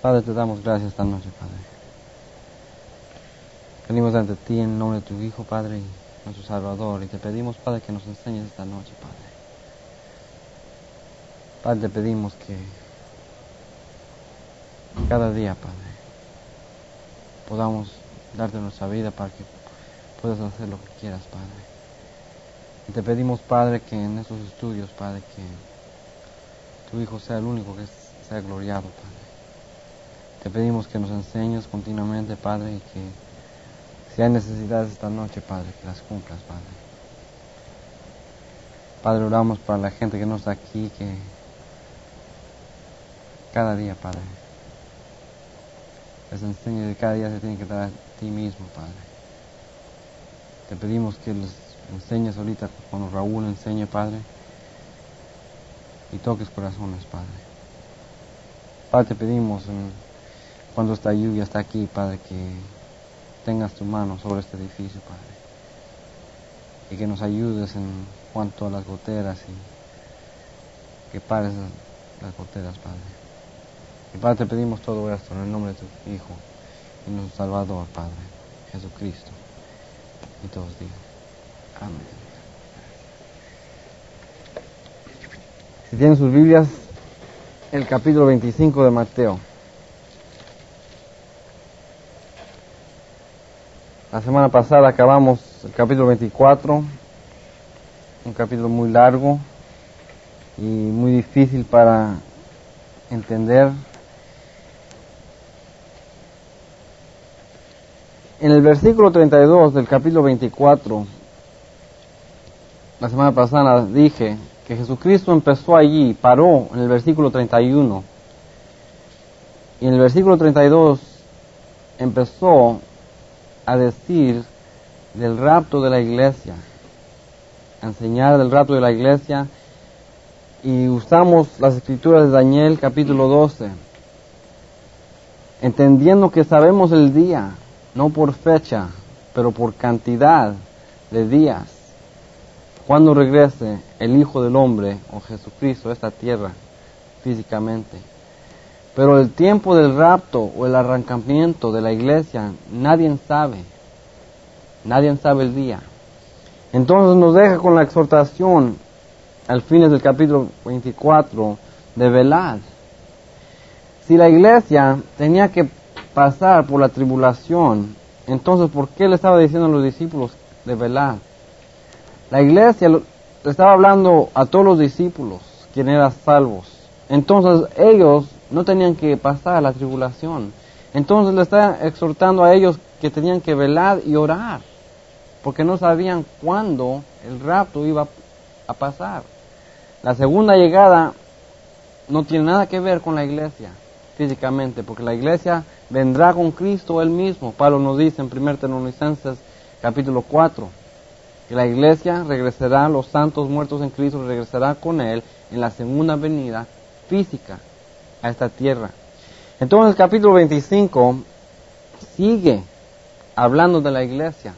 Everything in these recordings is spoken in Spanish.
Padre, te damos gracias esta noche, Padre. Venimos ante ti en nombre de tu Hijo, Padre, y nuestro Salvador, y te pedimos, Padre, que nos enseñes esta noche, Padre. Padre, te pedimos que cada día, Padre, podamos darte nuestra vida para que puedas hacer lo que quieras, Padre. Y te pedimos, Padre, que en estos estudios, Padre, que tu Hijo sea el único que sea gloriado, Padre. Te pedimos que nos enseñes continuamente, Padre, y que si hay necesidades esta noche, Padre, que las cumplas, Padre. Padre, oramos para la gente que no está aquí, que cada día, Padre, les enseñe que cada día se tiene que dar a ti mismo, Padre. Te pedimos que les enseñes ahorita cuando Raúl enseñe, Padre, y toques corazones, Padre. Padre, te pedimos cuando esta lluvia está aquí, Padre, que tengas tu mano sobre este edificio, Padre, y que nos ayudes en cuanto a las goteras y que pares las goteras, Padre. Y Padre, te pedimos todo esto en el nombre de tu Hijo y nuestro Salvador, Padre, Jesucristo. Y todos digan, amén. Si tienen sus Biblias, el capítulo 25 de Mateo. La semana pasada acabamos el capítulo 24, un capítulo muy largo y muy difícil para entender. En el versículo 32 del capítulo 24, la semana pasada dije que Jesucristo empezó allí, paró en el versículo 31, y en el versículo 32 empezó a decir del rapto de la iglesia, a enseñar del rapto de la iglesia, y usamos las escrituras de Daniel capítulo 12, entendiendo que sabemos el día, no por fecha, pero por cantidad de días, cuando regrese el Hijo del Hombre o Jesucristo a esta tierra físicamente. Pero el tiempo del rapto o el arrancamiento de la iglesia, nadie sabe el día. Entonces nos deja con la exhortación al fin del capítulo 24 de velad. Si la iglesia tenía que pasar por la tribulación, entonces ¿por qué le estaba diciendo a los discípulos de velad? La iglesia le estaba hablando a todos los discípulos, quienes eran salvos. Entonces ellos no tenían que pasar la tribulación. Entonces le está exhortando a ellos que tenían que velar y orar, porque no sabían cuándo el rapto iba a pasar. La segunda llegada no tiene nada que ver con la iglesia físicamente, porque la iglesia vendrá con Cristo Él mismo. Pablo nos dice en 1 Tesalonicenses capítulo 4, que la iglesia regresará, los santos muertos en Cristo regresará con Él en la segunda venida física a esta tierra. Entonces el capítulo 25 sigue hablando de la iglesia.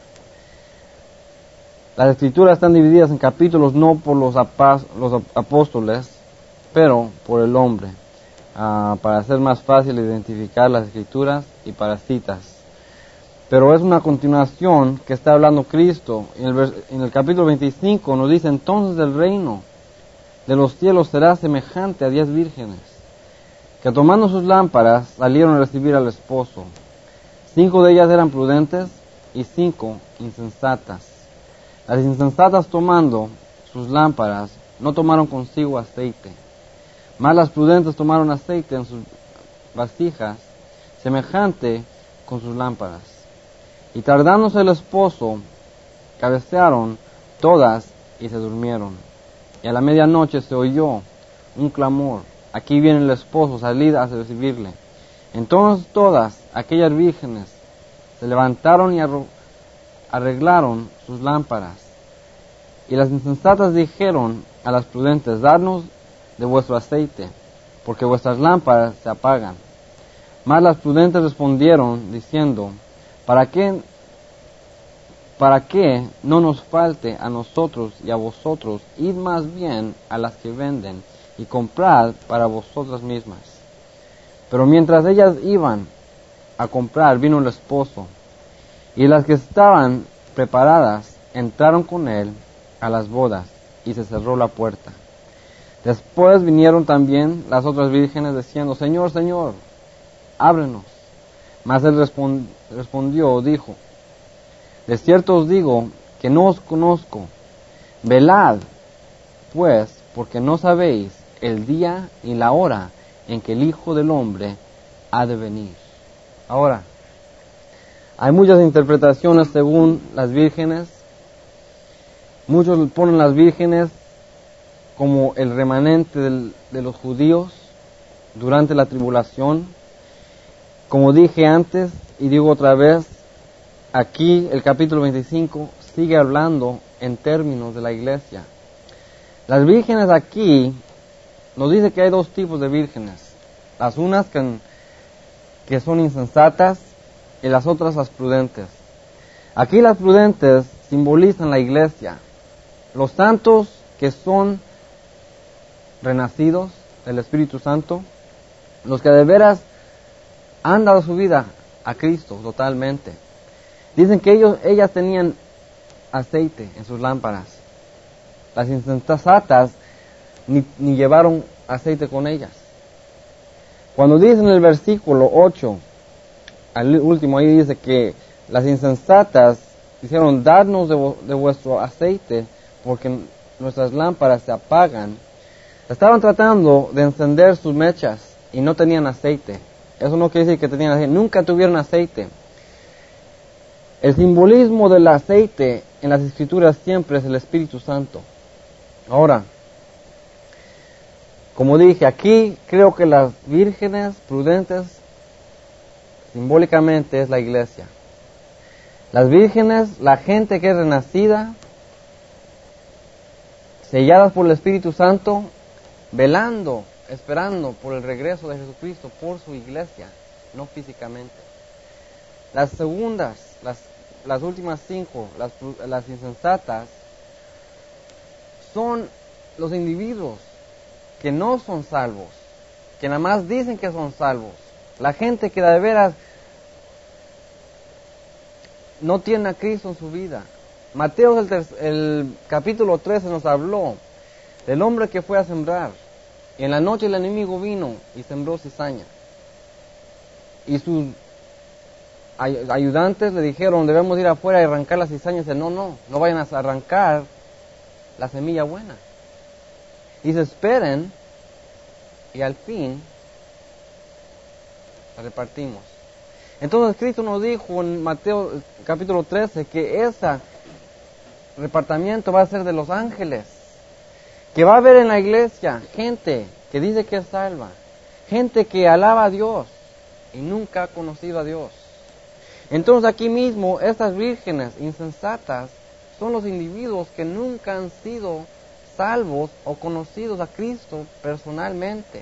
Las escrituras están divididas en capítulos no por los apóstoles, pero por el hombre, para hacer más fácil identificar las escrituras y para citas. Pero es una continuación que está hablando Cristo. En el capítulo 25 nos dice: entonces el reino de los cielos será semejante a 10 vírgenes, que tomando sus lámparas salieron a recibir al esposo. 5 de ellas eran prudentes y 5 insensatas. Las insensatas, tomando sus lámparas, no tomaron consigo aceite, mas las prudentes tomaron aceite en sus vasijas, semejante con sus lámparas. Y tardándose el esposo, cabecearon todas y se durmieron. Y a la medianoche se oyó un clamor: aquí viene el esposo, salid a recibirle. Entonces todas aquellas vírgenes se levantaron y arreglaron sus lámparas. Y las insensatas dijeron a las prudentes: dadnos de vuestro aceite, porque vuestras lámparas se apagan. Mas las prudentes respondieron diciendo: ¿Para qué no nos falte a nosotros y a vosotros? Id más bien a las que venden y comprad para vosotras mismas. Pero mientras ellas iban a comprar, vino el esposo, y las que estaban preparadas entraron con él a las bodas, y se cerró la puerta. Después vinieron también las otras vírgenes diciendo: Señor, Señor, ábrenos. Mas él respondió, dijo: de cierto os digo que no os conozco. Velad, pues, porque no sabéis el día y la hora en que el Hijo del Hombre ha de venir. Ahora, hay muchas interpretaciones según las vírgenes. Muchos ponen las vírgenes como el remanente de los judíos durante la tribulación. Como dije antes y digo otra vez, aquí el capítulo 25 sigue hablando en términos de la iglesia. Las vírgenes aquí nos dice que hay dos tipos de vírgenes. Las unas que son insensatas y las otras las prudentes. Aquí las prudentes simbolizan la iglesia. Los santos que son renacidos del Espíritu Santo, los que de veras han dado su vida a Cristo totalmente. Dicen que ellas tenían aceite en sus lámparas. Las insensatas ni llevaron aceite con ellas. Cuando dice en el versículo 8, al último, ahí dice que las insensatas dijeron: dadnos de vuestro aceite, porque nuestras lámparas se apagan. Estaban tratando de encender sus mechas y no tenían aceite. Eso no quiere decir que tenían aceite, nunca tuvieron aceite. El simbolismo del aceite en las Escrituras siempre es el Espíritu Santo. Ahora, como dije, aquí creo que las vírgenes prudentes simbólicamente es la iglesia. Las vírgenes, la gente que es renacida, selladas por el Espíritu Santo, velando, esperando por el regreso de Jesucristo por su iglesia, no físicamente. Las segundas, las últimas 5, las insensatas, son los individuos que no son salvos, que nada más dicen que son salvos. La gente que de veras no tiene a Cristo en su vida. Mateo el capítulo 13 nos habló del hombre que fue a sembrar, y en la noche el enemigo vino y sembró cizaña. Y sus ayudantes le dijeron: debemos ir afuera y arrancar las cizañas. Y dice: no vayan a arrancar la semilla buena. Y se esperen, y al fin la repartimos. Entonces Cristo nos dijo en Mateo capítulo 13 que ese repartimiento va a ser de los ángeles, que va a haber en la iglesia gente que dice que es salva, gente que alaba a Dios y nunca ha conocido a Dios. Entonces aquí mismo estas vírgenes insensatas son los individuos que nunca han sido salvos o conocidos a Cristo personalmente.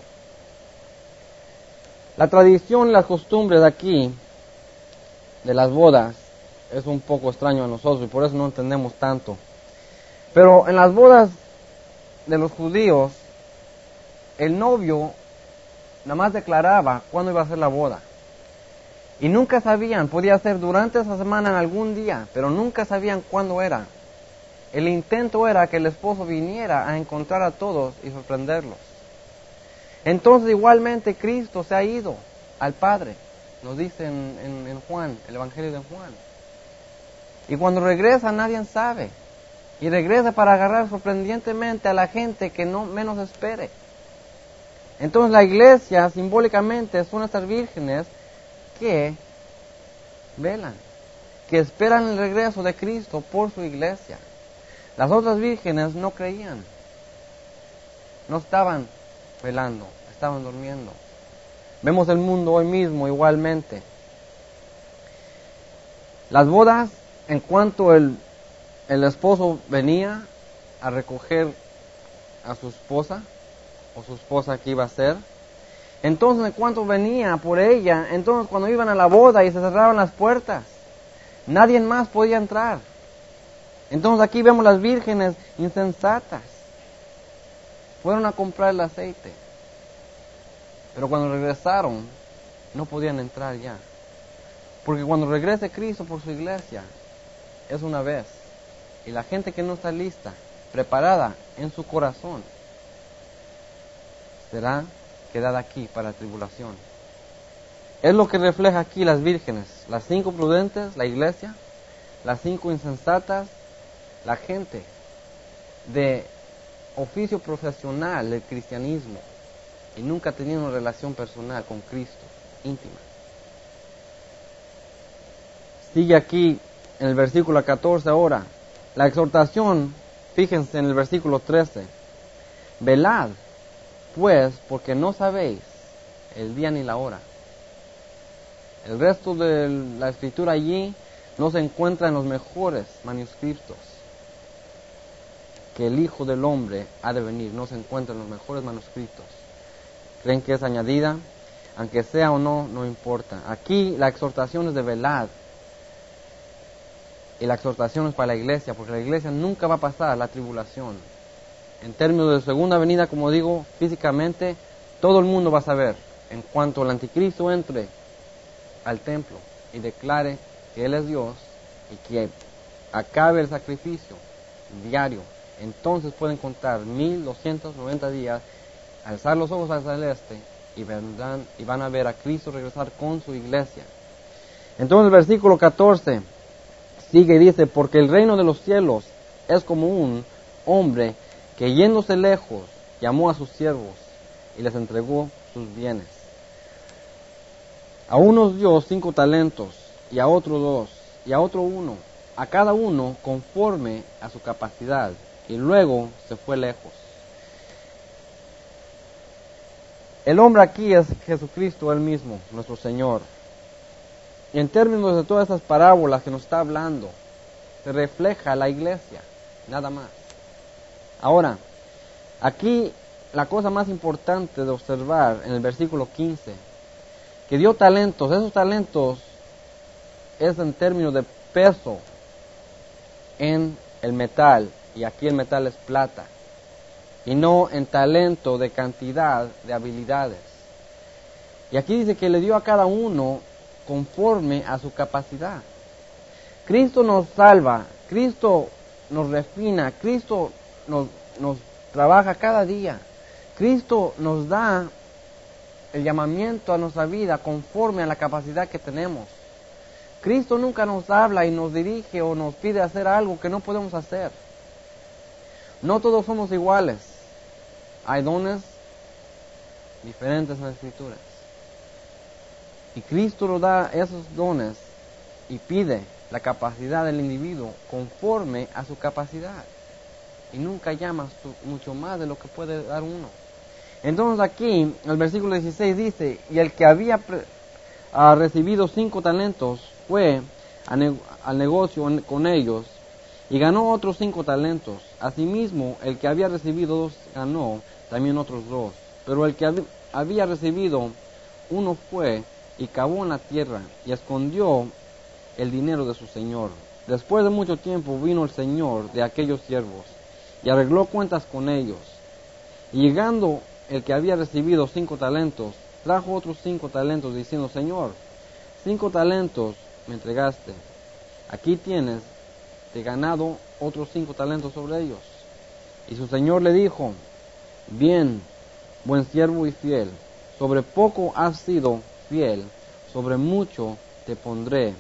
La tradición y las costumbres de aquí, de las bodas, es un poco extraño a nosotros y por eso no entendemos tanto. Pero en las bodas de los judíos, el novio nada más declaraba cuándo iba a ser la boda. Y nunca sabían, podía ser durante esa semana en algún día, pero nunca sabían cuándo era. El intento era que el esposo viniera a encontrar a todos y sorprenderlos. Entonces igualmente Cristo se ha ido al Padre, nos dice en Juan, el Evangelio de Juan. Y cuando regresa nadie sabe. Y regresa para agarrar sorprendentemente a la gente que no menos espere. Entonces la iglesia simbólicamente son estas vírgenes que velan, que esperan el regreso de Cristo por su iglesia. Las otras vírgenes no creían, no estaban velando, estaban durmiendo. Vemos el mundo hoy mismo igualmente. Las bodas, en cuanto el esposo venía a recoger a su esposa, o su esposa que iba a ser, entonces en cuanto venía por ella, entonces cuando iban a la boda y se cerraban las puertas, nadie más podía entrar. Entonces aquí vemos las vírgenes insensatas. Fueron a comprar el aceite. Pero cuando regresaron, no podían entrar ya. Porque cuando regrese Cristo por su iglesia, es una vez. Y la gente que no está lista, preparada en su corazón, será quedada aquí para la tribulación. Es lo que refleja aquí las vírgenes, las 5 prudentes, la iglesia, las 5 insensatas, la gente de oficio profesional del cristianismo y nunca ha tenido una relación personal con Cristo, íntima. Sigue aquí en el versículo 14 ahora, la exhortación, fíjense en el versículo 13, velad, pues, porque no sabéis el día ni la hora. El resto de la escritura allí no se encuentra en los mejores manuscritos que el Hijo del Hombre ha de venir, no se encuentra en los mejores manuscritos. Creen que es añadida, aunque sea o no, no importa. Aquí la exhortación es de velad, y la exhortación es para la iglesia, porque la iglesia nunca va a pasar la tribulación. En términos de segunda venida, como digo, físicamente, todo el mundo va a saber, en cuanto el anticristo entre al templo y declare que Él es Dios y que acabe el sacrificio diario, entonces pueden contar 1290 días, alzar los ojos al celeste y van a ver a Cristo regresar con su iglesia. Entonces el versículo 14 sigue y dice, porque el reino de los cielos es como un hombre que yéndose lejos llamó a sus siervos y les entregó sus bienes. A unos dio 5 talentos, y a otro 2, y a otro 1, a cada uno conforme a su capacidad, y luego se fue lejos. El hombre aquí es Jesucristo Él mismo, nuestro Señor. Y en términos de todas estas parábolas que nos está hablando, se refleja la iglesia, nada más. Ahora, aquí la cosa más importante de observar en el versículo 15, que dio talentos, esos talentos es en términos de peso en el metal, y aquí el metal es plata, y no en talento de cantidad de habilidades. Y aquí dice que le dio a cada uno conforme a su capacidad. Cristo nos salva, Cristo nos refina, Cristo nos trabaja cada día, Cristo nos da el llamamiento a nuestra vida conforme a la capacidad que tenemos. Cristo nunca nos habla y nos dirige o nos pide hacer algo que no podemos hacer. No todos somos iguales. Hay dones diferentes en las Escrituras. Y Cristo nos da esos dones y pide la capacidad del individuo conforme a su capacidad. Y nunca llama mucho más de lo que puede dar uno. Entonces aquí, el versículo 16 dice, y el que había recibido 5 talentos fue al negocio con ellos y ganó otros 5 talentos. Asimismo, el que había recibido 2 ganó también otros 2. Pero el que había recibido 1 fue y cavó en la tierra y escondió el dinero de su señor. Después de mucho tiempo vino el señor de aquellos siervos y arregló cuentas con ellos. Y llegando el que había recibido 5 talentos, trajo otros 5 talentos, diciendo, Señor, 5 talentos me entregaste, aquí tienes de ganado otros 5 talentos sobre ellos. Y su señor le dijo, bien, buen siervo y fiel, sobre poco has sido fiel, sobre mucho te pondré,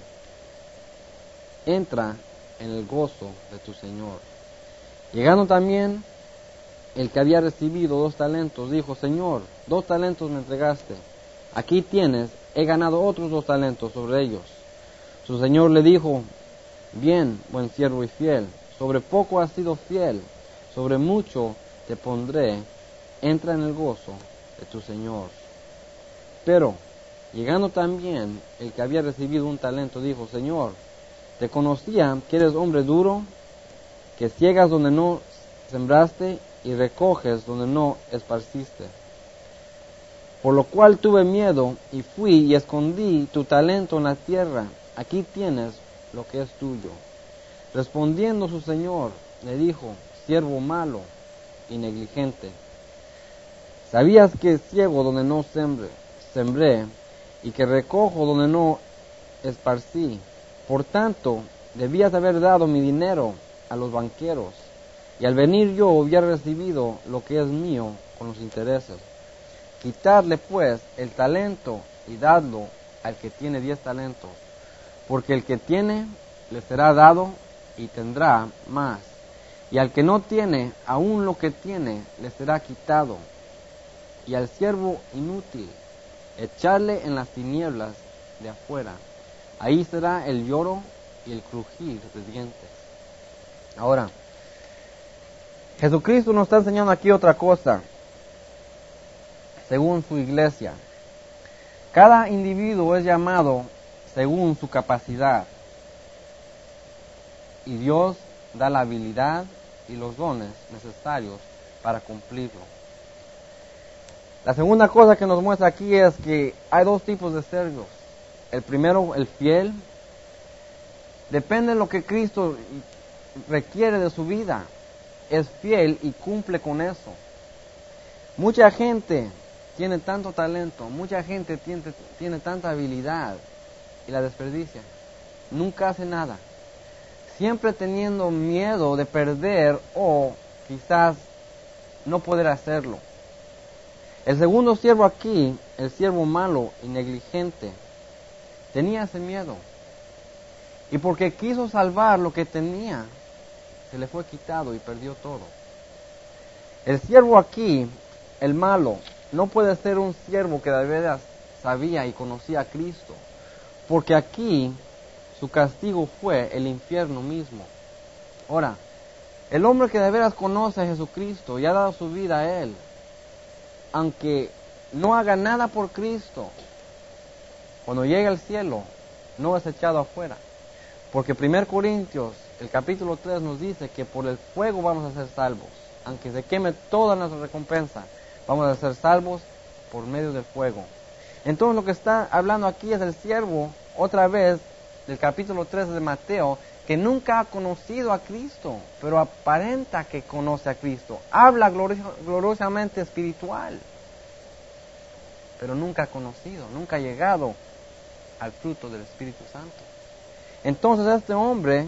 entra en el gozo de tu señor. Llegando también el que había recibido 2 talentos, dijo, Señor, 2 talentos me entregaste, aquí tienes, he ganado otros 2 talentos sobre ellos. Su señor le dijo, bien, buen siervo y fiel, sobre poco has sido fiel, sobre mucho te pondré, entra en el gozo de tu señor. Pero, llegando también el que había recibido 1 talento, dijo, Señor, te conocía que eres hombre duro, que ciegas donde no sembraste y recoges donde no esparciste. Por lo cual tuve miedo y fui y escondí tu talento en la tierra. Aquí tienes lo que es tuyo. Respondiendo su señor, le dijo, siervo malo y negligente. ¿Sabías que ciego donde no sembré, y que recojo donde no esparcí? Por tanto, debías haber dado mi dinero a los banqueros, y al venir yo hubiera recibido lo que es mío con los intereses. Quitadle pues el talento y dadlo al que tiene 10 talentos, porque el que tiene le será dado y tendrá más, y al que no tiene, aún lo que tiene le será quitado. Y al siervo inútil, echarle en las tinieblas de afuera, ahí será el lloro y el crujir de dientes. Ahora, Jesucristo nos está enseñando aquí otra cosa, según su iglesia. Cada individuo es llamado según su capacidad, y Dios da la habilidad y los dones necesarios para cumplirlo. La segunda cosa que nos muestra aquí es que hay dos tipos de siervos. El primero, el fiel, depende de lo que Cristo requiere de su vida. Es fiel y cumple con eso. Mucha gente tiene tanto talento, mucha gente tiene tanta habilidad y la desperdicia. Nunca hace nada. Siempre teniendo miedo de perder o quizás no poder hacerlo. El segundo siervo aquí, el siervo malo y negligente, tenía ese miedo. Y porque quiso salvar lo que tenía, se le fue quitado y perdió todo. El siervo aquí, el malo, no puede ser un siervo que de veras sabía y conocía a Cristo, porque aquí su castigo fue el infierno mismo. Ahora, el hombre que de veras conoce a Jesucristo y ha dado su vida a Él, aunque no haga nada por Cristo, cuando llegue al cielo, no es echado afuera. Porque 1 Corintios, el capítulo 3 nos dice que por el fuego vamos a ser salvos. Aunque se queme toda nuestra recompensa, vamos a ser salvos por medio del fuego. Entonces lo que está hablando aquí es el siervo, otra vez, del capítulo 3 de Mateo, que nunca ha conocido a Cristo, pero aparenta que conoce a Cristo. Habla gloriosamente espiritual, pero nunca ha conocido, nunca ha llegado al fruto del Espíritu Santo. Entonces este hombre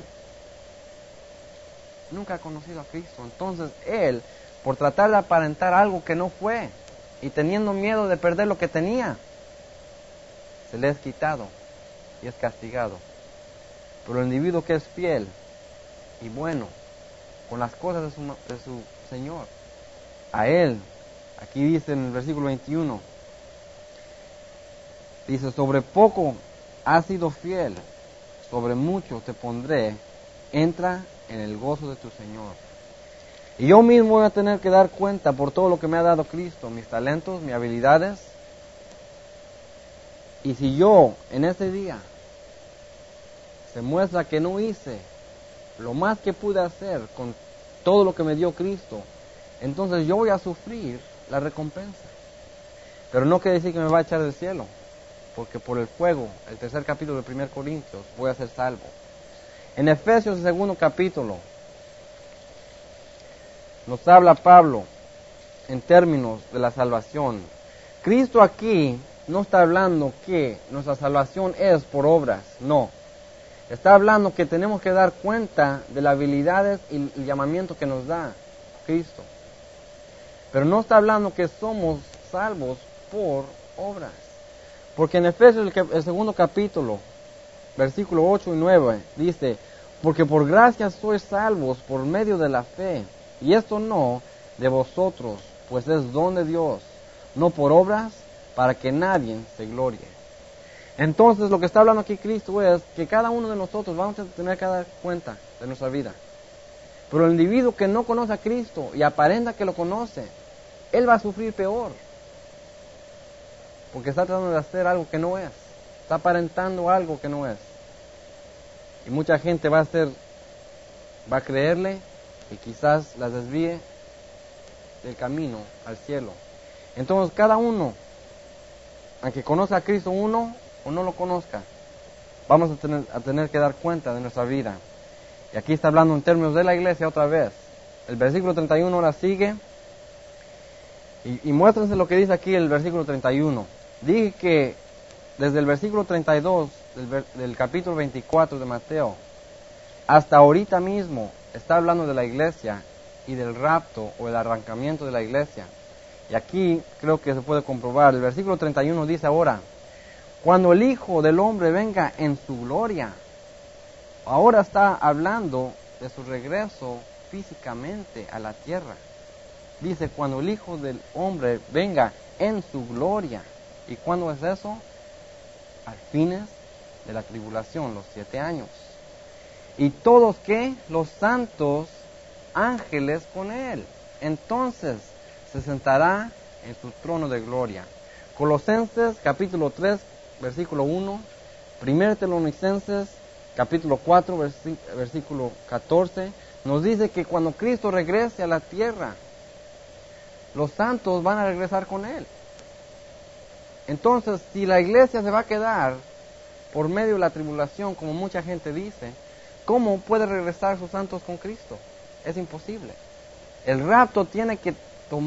nunca ha conocido a Cristo. Entonces él, por tratar de aparentar algo que no fue, y teniendo miedo de perder lo que tenía, se le es quitado y es castigado. Pero el individuo que es fiel y bueno con las cosas de su Señor, a él, aquí dice en el versículo 21, dice: sobre poco has sido fiel, sobre mucho te pondré, entra en el gozo de tu Señor. Y yo mismo voy a tener que dar cuenta por todo lo que me ha dado Cristo, mis talentos, mis habilidades. Y si yo en ese día se muestra que no hice lo más que pude hacer con todo lo que me dio Cristo, entonces yo voy a sufrir la recompensa. Pero no quiere decir que me va a echar del cielo, porque por el fuego, el tercer capítulo de 1 Corintios, voy a ser salvo. En Efesios, el segundo capítulo, nos habla Pablo en términos de la salvación. Cristo aquí no está hablando que nuestra salvación es por obras, no. Está hablando que tenemos que dar cuenta de las habilidades y el llamamiento que nos da Cristo. Pero no está hablando que somos salvos por obras. Porque en Efesios, el segundo capítulo, versículo 8 y 9, dice: porque por gracia sois salvos por medio de la fe, y esto no de vosotros, pues es don de Dios, no por obras, para que nadie se glorie. Entonces lo que está hablando aquí Cristo es que cada uno de nosotros vamos a tener que dar cuenta de nuestra vida. Pero el individuo que no conoce a Cristo y aparenta que lo conoce, él va a sufrir peor. Porque está tratando de hacer algo que no es. Está aparentando algo que no es. Y mucha gente va a creerle y quizás la desvíe del camino al cielo. Entonces cada uno, aunque conozca a Cristo uno o no lo conozca, vamos a tener que dar cuenta de nuestra vida. Y aquí está hablando en términos de la iglesia otra vez. El versículo 31 ahora sigue: Y muéstrense lo que dice aquí el versículo 31. Dije que desde el versículo 32 del capítulo 24 de Mateo hasta ahorita mismo está hablando de la iglesia y del rapto o el arrancamiento de la iglesia. Y aquí creo que se puede comprobar. El versículo 31 dice ahora, cuando el Hijo del Hombre venga en su gloria. Ahora está hablando de su regreso físicamente a la tierra. Dice, cuando el Hijo del Hombre venga en su gloria. ¿Y cuándo es eso? Al fines de la tribulación, los 7 años. Y todos, ¿qué? Los santos ángeles con Él. Entonces se sentará en su trono de gloria. Colosenses capítulo 3, versículo 1. 1 Tesalonicenses capítulo 4, versículo 14. Nos dice que cuando Cristo regrese a la tierra, los santos van a regresar con Él. Entonces, si la iglesia se va a quedar por medio de la tribulación, como mucha gente dice, ¿cómo puede regresar sus santos con Cristo? Es imposible. El rapto tiene que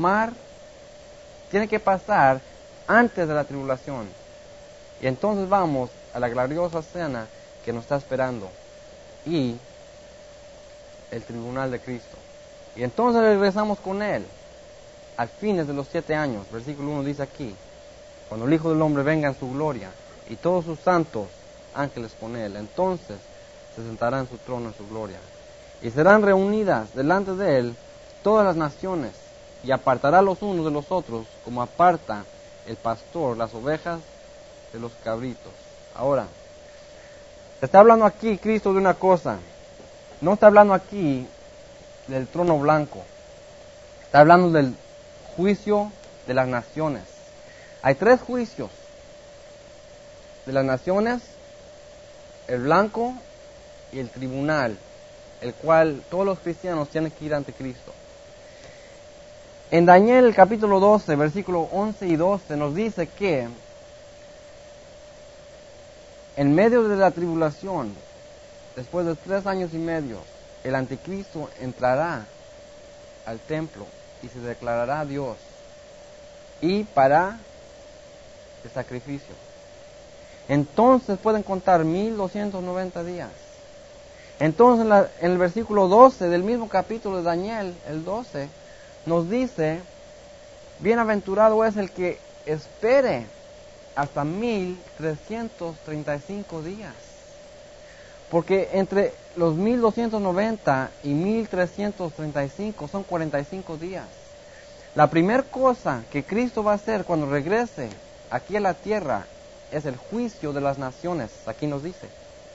pasar antes de la tribulación. Y entonces vamos a la gloriosa cena que nos está esperando y el tribunal de Cristo. Y entonces regresamos con Él al fines de los 7 años. Versículo 1 dice aquí, cuando el Hijo del Hombre venga en su gloria y todos sus santos ángeles con Él, entonces se sentará en su trono en su gloria. Y serán reunidas delante de Él todas las naciones, y apartará los unos de los otros, como aparta el pastor las ovejas de los cabritos. Ahora, está hablando aquí Cristo de una cosa. No está hablando aquí del trono blanco. Está hablando del juicio de las naciones. Hay 3 juicios de las naciones: el blanco y el tribunal, el cual todos los cristianos tienen que ir ante Cristo. En Daniel capítulo 12, versículos 11 y 12 nos dice que en medio de la tribulación, después de 3 años y medio, el anticristo entrará al templo y se declarará Dios y para el sacrificio. Entonces pueden contar 1290 días. Entonces en el versículo 12 del mismo capítulo de Daniel, el 12, nos dice, bienaventurado es el que espere hasta 1335 días. Porque entre los 1290 y 1335 son 45 días. La primera cosa que Cristo va a hacer cuando regrese aquí a la tierra es el juicio de las naciones. Aquí nos dice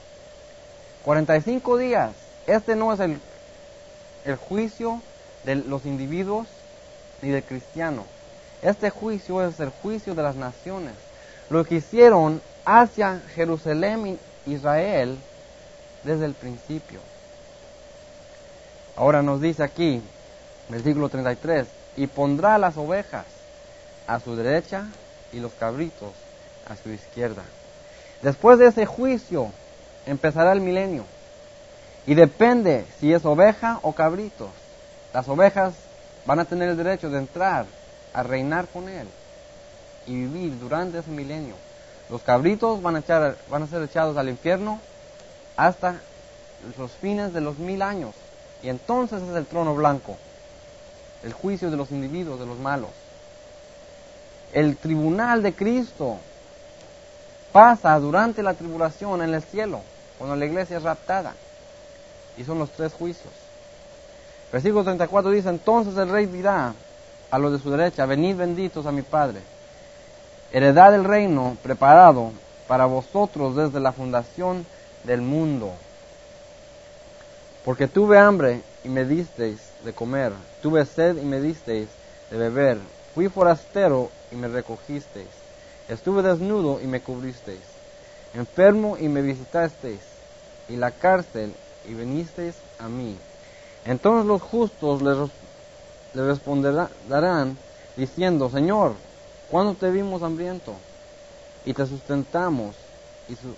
45 días. Este no es el juicio de los individuos ni del cristiano. Este juicio es el juicio de las naciones. Lo que hicieron hacia Jerusalén y Israel desde el principio. Ahora nos dice aquí, versículo 33, y pondrá las ovejas a su derecha y los cabritos a su izquierda. Después de ese juicio empezará el milenio. Y depende si es oveja o cabritos. Las ovejas van a tener el derecho de entrar a reinar con Él y vivir durante ese milenio. Los cabritos van a ser echados al infierno hasta los fines de los 1000 años. Y entonces es el trono blanco, el juicio de los individuos, de los malos. El tribunal de Cristo pasa durante la tribulación en el cielo, cuando la iglesia es raptada. Y son los 3 juicios. Versículo 34 dice, entonces el rey dirá a los de su derecha, venid benditos a mi Padre, heredad del reino preparado para vosotros desde la fundación del mundo. Porque tuve hambre y me disteis de comer, tuve sed y me disteis de beber, fui forastero y me recogisteis, estuve desnudo y me cubristeis, enfermo y me visitasteis, y la cárcel y vinisteis a mí. Entonces los justos le responderán diciendo, Señor, ¿cuándo te vimos hambriento y te sustentamos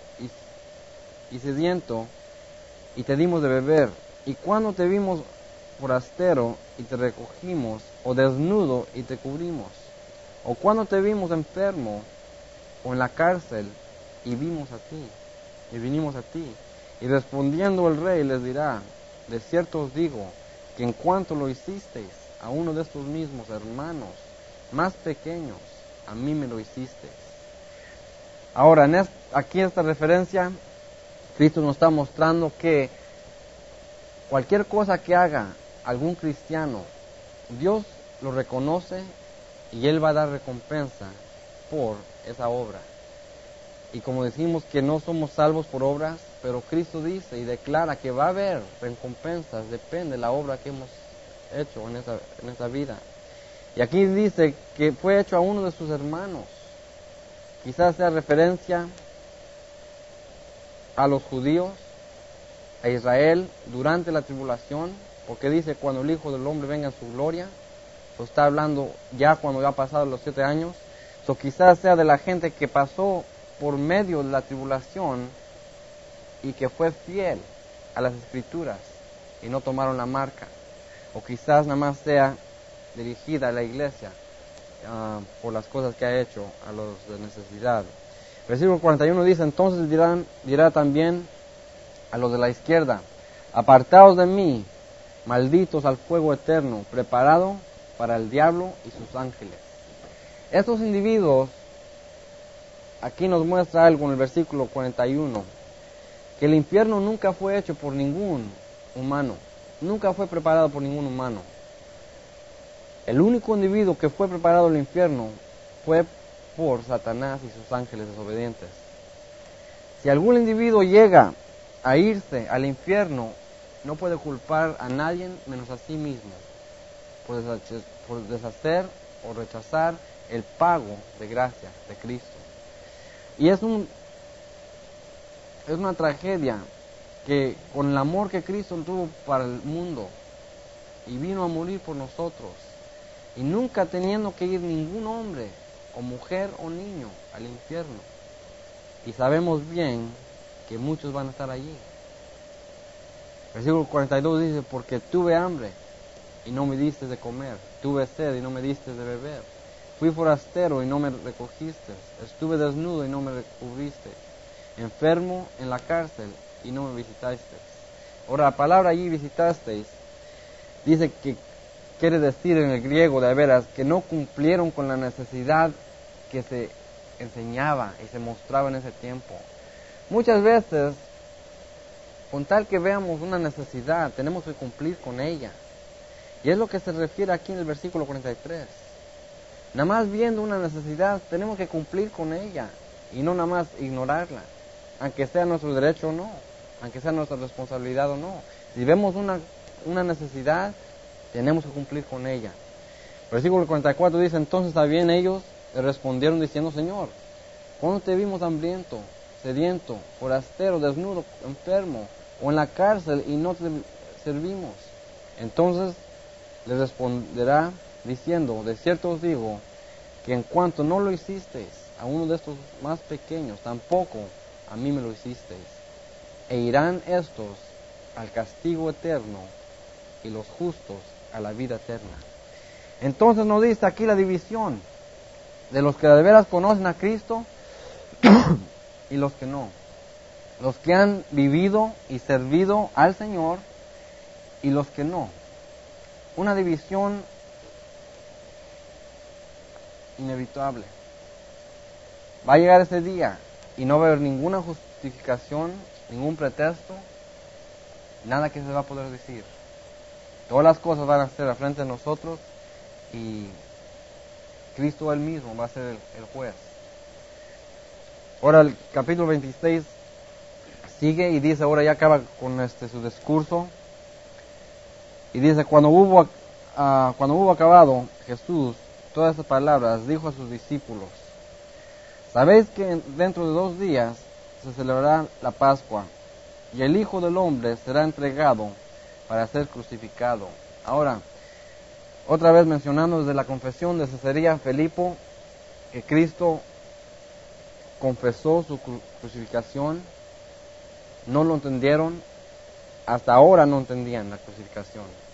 y sediento y te dimos de beber? ¿Y cuándo te vimos forastero y te recogimos, o desnudo y te cubrimos? ¿O cuando te vimos enfermo o en la cárcel y vinimos a ti? Y respondiendo el rey les dirá: de cierto os digo, que en cuanto lo hicisteis a uno de estos mismos hermanos más pequeños, a mí me lo hicisteis. Ahora, aquí esta referencia, Cristo nos está mostrando que cualquier cosa que haga algún cristiano, Dios lo reconoce y Él va a dar recompensa por esa obra. Y como decimos que no somos salvos por obras, pero Cristo dice y declara que va a haber recompensas, depende de la obra que hemos hecho en esa vida. Y aquí dice que fue hecho a uno de sus hermanos. Quizás sea referencia a los judíos, a Israel durante la tribulación, porque dice cuando el Hijo del Hombre venga en su gloria, lo está hablando ya cuando ya ha pasado los 7 años. O quizás sea de la gente que pasó por medio de la tribulación y que fue fiel a las Escrituras y no tomaron la marca. O quizás nada más sea dirigida a la iglesia por las cosas que ha hecho a los de necesidad. Versículo 41 dice: entonces dirá también a los de la izquierda: apartaos de mí, malditos, al fuego eterno, preparado para el diablo y sus ángeles. Estos individuos, aquí nos muestra algo en el versículo 41, que el infierno nunca fue hecho por ningún humano, nunca fue preparado por ningún humano. El único individuo que fue preparado al infierno fue por Satanás y sus ángeles desobedientes. Si algún individuo llega a irse al infierno, no puede culpar a nadie menos a sí mismo por deshacer o rechazar el pago de gracia de Cristo. Y es una tragedia que con el amor que Cristo tuvo para el mundo y vino a morir por nosotros, y nunca teniendo que ir ningún hombre o mujer o niño al infierno, y sabemos bien que muchos van a estar allí. Versículo 42 dice: porque tuve hambre y no me diste de comer, tuve sed y no me diste de beber, fui forastero y no me recogiste, estuve desnudo y no me recubriste, enfermo en la cárcel y no me visitasteis. Ahora, la palabra allí visitasteis dice que quiere decir en el griego de veras que no cumplieron con la necesidad que se enseñaba y se mostraba en ese tiempo. Muchas veces, con tal que veamos una necesidad, tenemos que cumplir con ella. Y es lo que se refiere aquí en el versículo 43. Nada más viendo una necesidad, tenemos que cumplir con ella y no nada más ignorarla, aunque sea nuestro derecho o no, aunque sea nuestra responsabilidad o no. Si vemos una necesidad, tenemos que cumplir con ella. Versículo 44 dice: entonces también ellos le respondieron diciendo: Señor, ¿cuándo te vimos hambriento, sediento, forastero, desnudo, enfermo o en la cárcel y no te servimos? Entonces le responderá diciendo: de cierto os digo, que en cuanto no lo hicisteis a uno de estos más pequeños, tampoco a mí me lo hicisteis. E irán estos al castigo eterno y los justos a la vida eterna. Entonces nos dice aquí la división de los que de veras conocen a Cristo y los que no. Los que han vivido y servido al Señor y los que no. Una división inevitable. Va a llegar ese día y no va a haber ninguna justificación, ningún pretexto, nada que se va a poder decir. Todas las cosas van a ser al frente de nosotros y Cristo Él mismo va a ser el juez. Ahora el capítulo 26 sigue y dice, ahora ya acaba con su discurso, y dice: cuando hubo acabado Jesús todas estas palabras, dijo a sus discípulos: sabéis que dentro de 2 días se celebrará la Pascua, y el Hijo del Hombre será entregado para ser crucificado. Ahora, otra vez mencionando desde la confesión de Cesarea Filipo, que Cristo confesó su crucificación. No lo entendieron, hasta ahora no entendían la crucificación.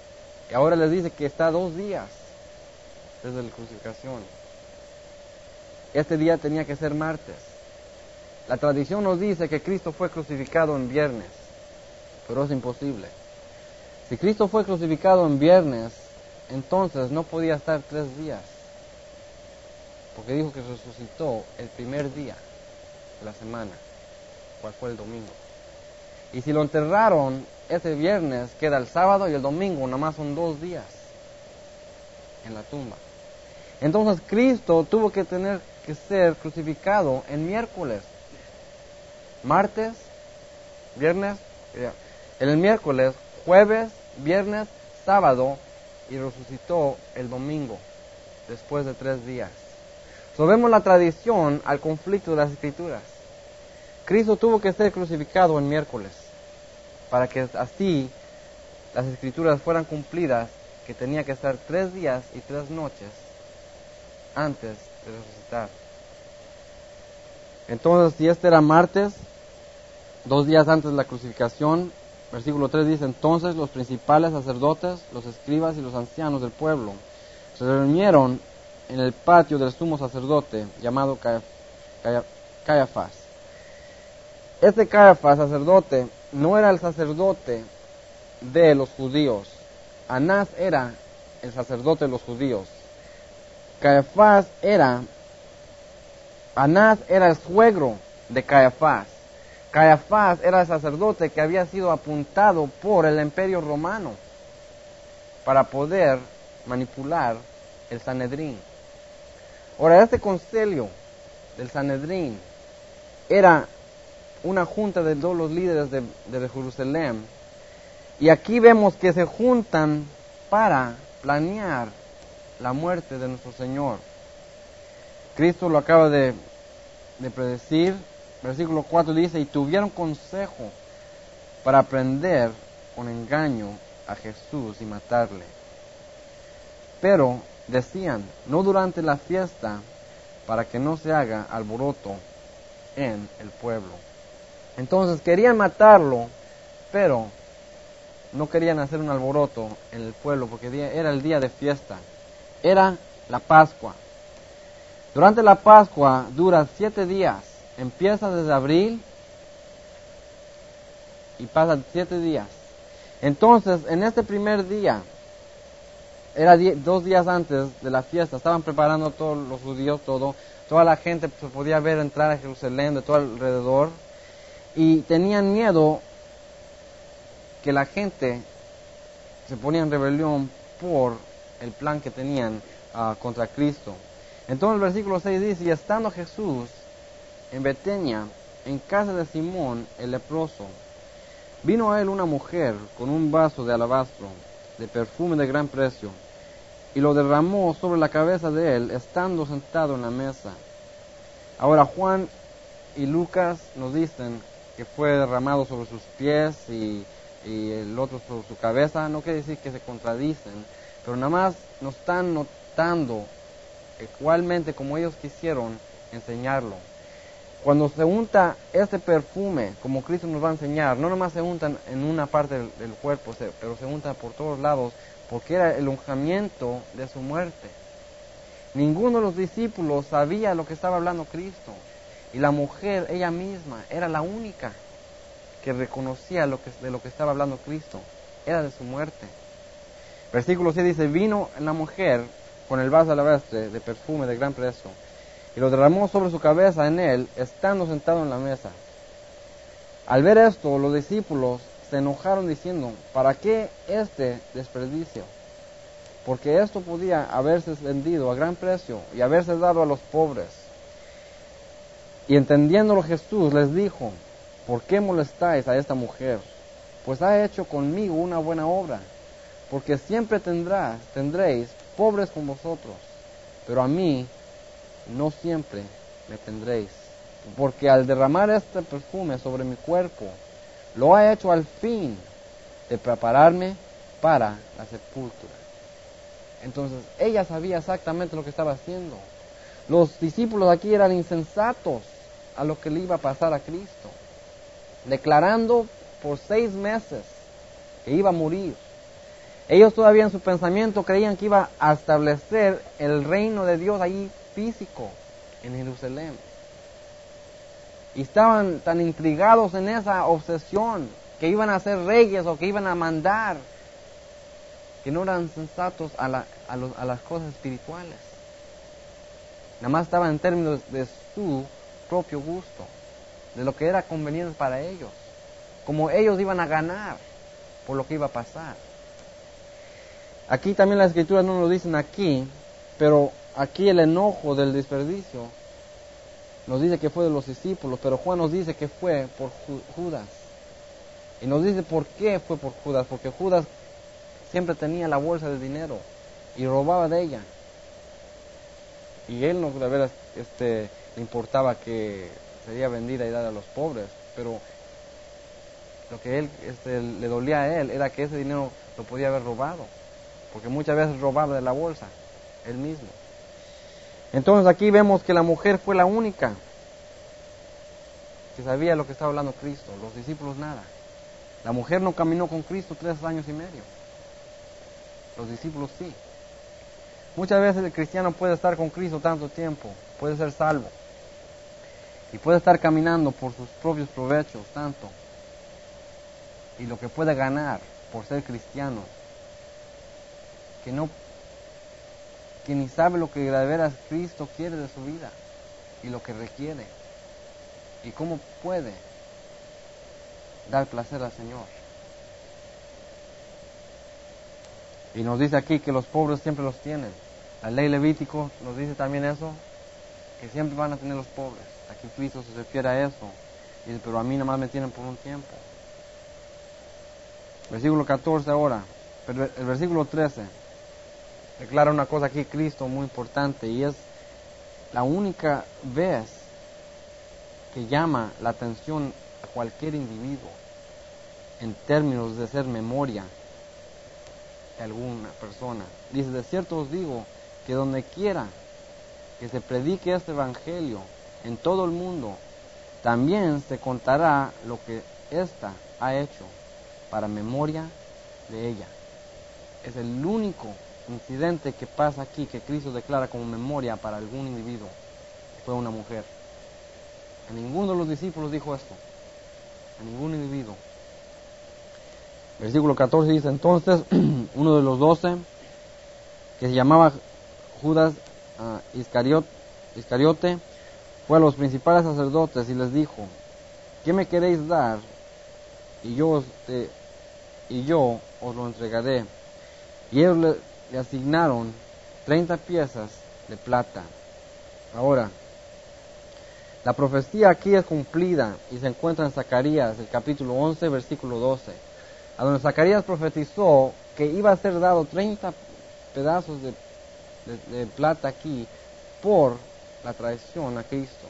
Y ahora les dice que está 2 días desde la crucificación. Este día tenía que ser martes. La tradición nos dice que Cristo fue crucificado en viernes, pero es imposible. Si Cristo fue crucificado en viernes, entonces no podía estar 3 días, porque dijo que resucitó el primer día de la semana, cual fue el domingo. Y si lo enterraron ese viernes, queda el sábado y el domingo, nomás son 2 días en la tumba. Entonces Cristo tuvo que tener que ser crucificado en miércoles, martes, viernes, el miércoles, jueves, viernes, sábado, y resucitó el domingo, después de 3 días. So, vemos la tradición al conflicto de las Escrituras. Cristo tuvo que ser crucificado en miércoles, para que así las Escrituras fueran cumplidas, que tenía que estar 3 días y 3 noches antes de resucitar. Entonces, si este era martes, 2 días antes de la crucificación, versículo 3 dice: entonces los principales sacerdotes, los escribas y los ancianos del pueblo se reunieron en el patio del sumo sacerdote llamado Caifás. Este Caifás, sacerdote, no era el sacerdote de los judíos. Anás era el sacerdote de los judíos. Anás era el suegro de Caifás. Caifás era el sacerdote que había sido apuntado por el Imperio Romano para poder manipular el Sanedrín. Ahora, este concilio del Sanedrín era una junta de todos los líderes de Jerusalén, y aquí vemos que se juntan para planear la muerte de nuestro Señor. Cristo lo acaba de predecir. Versículo 4 dice: y tuvieron consejo para prender con engaño a Jesús y matarle. Pero decían: no durante la fiesta, para que no se haga alboroto en el pueblo. Entonces querían matarlo, pero no querían hacer un alboroto en el pueblo, porque era el día de fiesta. Era la Pascua. Durante la Pascua dura 7 días. Empieza desde abril y pasa 7 días. Entonces, en este primer día, era 2 días antes de la fiesta, estaban preparando todos los judíos, toda la gente se podía ver entrar a Jerusalén de todo alrededor, y tenían miedo que la gente se ponía en rebelión por el plan que tenían contra Cristo. Entonces el versículo 6 dice: y estando Jesús en Betania, en casa de Simón el leproso, vino a él una mujer con un vaso de alabastro, de perfume de gran precio, y lo derramó sobre la cabeza de él, estando sentado en la mesa. Ahora Juan y Lucas nos dicen que fue derramado sobre sus pies y el otro sobre su cabeza. No quiere decir que se contradicen, pero nada más nos están notando igualmente como ellos quisieron enseñarlo. Cuando se unta este perfume, como Cristo nos va a enseñar, no nomás se untan en una parte del cuerpo, pero se unta por todos lados, porque era el ungimiento de su muerte. Ninguno de los discípulos sabía lo que estaba hablando Cristo, y la mujer, ella misma, era la única que reconocía de lo que estaba hablando Cristo. Era de su muerte. Versículo 6 dice: vino la mujer con el vaso de alabastre de perfume de gran precio, y lo derramó sobre su cabeza en él, estando sentado en la mesa. Al ver esto, los discípulos se enojaron diciendo: ¿para qué este desperdicio? Porque esto podía haberse vendido a gran precio y haberse dado a los pobres. Y entendiéndolo Jesús les dijo: ¿por qué molestáis a esta mujer? Pues ha hecho conmigo una buena obra. Porque siempre tendréis pobres con vosotros, pero a mí no siempre me tendréis. Porque al derramar este perfume sobre mi cuerpo, lo ha hecho al fin de prepararme para la sepultura. Entonces ella sabía exactamente lo que estaba haciendo. Los discípulos aquí eran insensatos a lo que le iba a pasar a Cristo, declarando por 6 meses que iba a morir. Ellos todavía en su pensamiento creían que iba a establecer el reino de Dios ahí físico, en Jerusalén. Y estaban tan intrigados en esa obsesión, que iban a ser reyes o que iban a mandar, que no eran sensatos a las cosas espirituales. Nada más estaban en términos de su propio gusto, de lo que era conveniente para ellos, como ellos iban a ganar por lo que iba a pasar. Aquí también las escrituras no lo dicen aquí, pero aquí el enojo del desperdicio nos dice que fue de los discípulos, pero Juan nos dice que fue por Judas. Y nos dice por qué fue por Judas, porque Judas siempre tenía la bolsa de dinero y robaba de ella. Y él no, de veras, le importaba que sería vendida y dada a los pobres, pero lo que él le dolía a él era que ese dinero lo podía haber robado, porque muchas veces robaba de la bolsa él mismo. Entonces aquí vemos que la mujer fue la única que sabía lo que estaba hablando Cristo, los discípulos nada. La mujer no caminó con Cristo 3 años y medio, los discípulos sí. Muchas veces el cristiano puede estar con Cristo tanto tiempo, puede ser salvo, y puede estar caminando por sus propios provechos tanto, y lo que puede ganar por ser cristiano, que ni sabe lo que de veras Cristo quiere de su vida, y lo que requiere, y cómo puede dar placer al Señor. Y nos dice aquí que los pobres siempre los tienen. La ley Levítico nos dice también eso, que siempre van a tener los pobres. Aquí Cristo se refiere a eso. Y dice, pero a mí nomás me tienen por un tiempo. Versículo 14 ahora. Pero el versículo 13 declara una cosa aquí Cristo muy importante, y es la única vez que llama la atención a cualquier individuo en términos de ser memoria de alguna persona. Dice, de cierto os digo que donde quiera que se predique este evangelio en todo el mundo, también se contará lo que ésta ha hecho para memoria de ella. Es el único incidente que pasa aquí que Cristo declara como memoria para algún individuo. Fue una mujer. A ninguno de los discípulos dijo esto, a ningún individuo. Versículo 14 dice, entonces uno de los 12, que se llamaba Judas Iscariote, fue a los principales sacerdotes y les dijo, ¿qué me queréis dar? Y yo os lo entregaré. Y ellos le asignaron 30 piezas de plata. Ahora, la profecía aquí es cumplida y se encuentra en Zacarías, el capítulo 11, versículo 12, a donde Zacarías profetizó que iba a ser dado 30 pedazos de plata aquí por la traición a Cristo.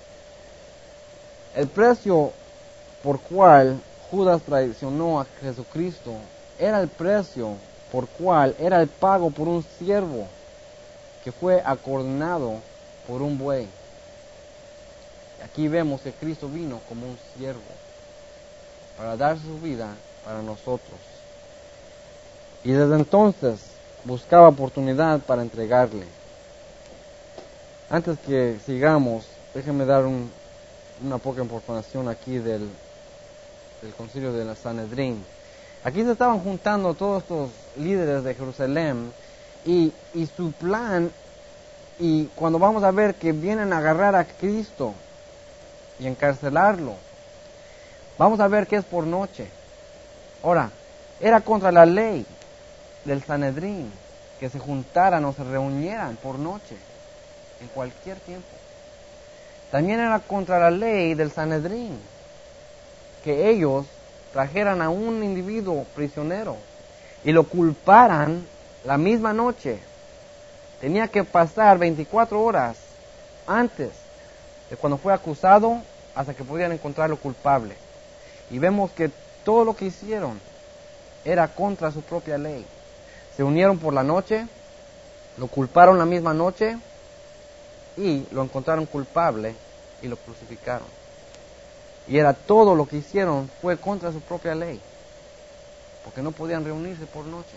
El precio por cual Judas traicionó a Jesucristo era el precio por cual era el pago por un siervo que fue acornado por un buey. Aquí vemos que Cristo vino como un siervo para dar su vida para nosotros. Y desde entonces buscaba oportunidad para entregarle. Antes que sigamos, déjenme dar una poca información aquí del concilio de la Sanedrín. Aquí se estaban juntando todos estos líderes de Jerusalén y su plan, y cuando vamos a ver que vienen a agarrar a Cristo y encarcelarlo, vamos a ver que es por noche. Ahora, era contra la ley del Sanedrín que se juntaran o se reunieran por noche, en cualquier tiempo. También era contra la ley del Sanedrín que ellos trajeran a un individuo prisionero y lo culparan la misma noche. Tenía que pasar 24 horas antes de cuando fue acusado hasta que pudieran encontrarlo culpable. Y vemos que todo lo que hicieron era contra su propia ley. Se unieron por la noche, lo culparon la misma noche y lo encontraron culpable y lo crucificaron. Y era todo lo que hicieron fue contra su propia ley, porque no podían reunirse por noche.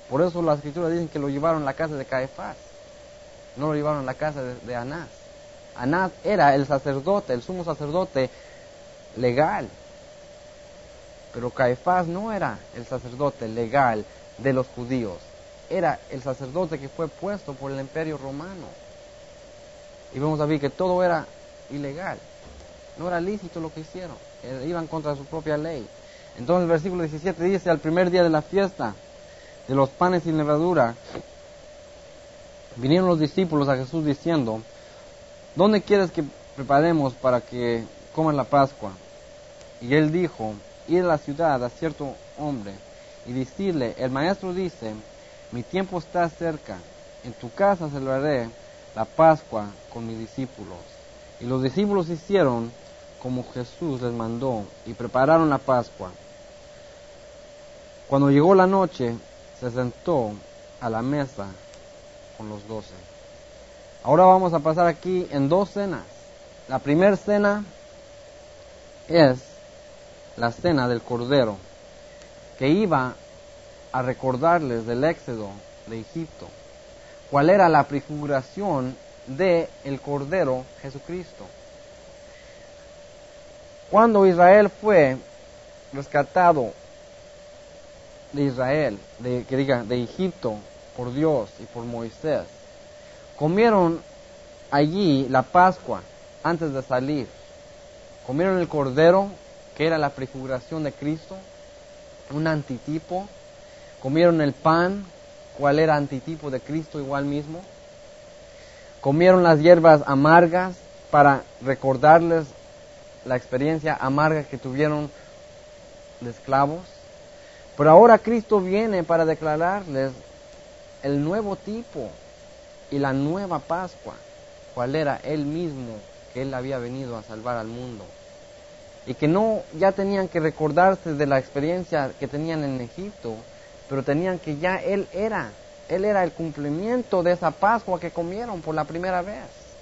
Por eso las escrituras dicen que lo llevaron a la casa de Caifás, no lo llevaron a la casa de Anás. Anás era el sacerdote, el sumo sacerdote legal, pero Caifás no era el sacerdote legal de los judíos, era el sacerdote que fue puesto por el imperio romano. Y vamos a ver que todo era ilegal, no era lícito lo que hicieron, iban contra su propia ley. Entonces el versículo 17 dice: al primer día de la fiesta de los panes sin levadura, vinieron los discípulos a Jesús diciendo: ¿dónde quieres que preparemos para que coman la Pascua? Y él dijo: ir a la ciudad a cierto hombre y decirle: el maestro dice, mi tiempo está cerca, en tu casa celebraré la Pascua con mis discípulos. Y los discípulos hicieron como Jesús les mandó y prepararon la Pascua. Cuando llegó la noche, se sentó a la mesa con los 12. Ahora vamos a pasar aquí en dos cenas. La primera cena es la cena del Cordero, que iba a recordarles del éxodo de Egipto. ¿Cuál era la prefiguración del Cordero Jesucristo? Cuando Israel fue rescatado de Egipto por Dios y por Moisés, comieron allí la Pascua antes de salir. Comieron el Cordero, que era la prefiguración de Cristo, un antitipo. Comieron el pan, cual era antitipo de Cristo igual mismo. Comieron las hierbas amargas para recordarles la experiencia amarga que tuvieron de esclavos. Pero ahora Cristo viene para declararles el nuevo tipo y la nueva Pascua, cuál era Él mismo, que Él había venido a salvar al mundo. Y que no ya tenían que recordarse de la experiencia que tenían en Egipto, pero tenían que ya Él era el cumplimiento de esa Pascua que comieron por la primera vez.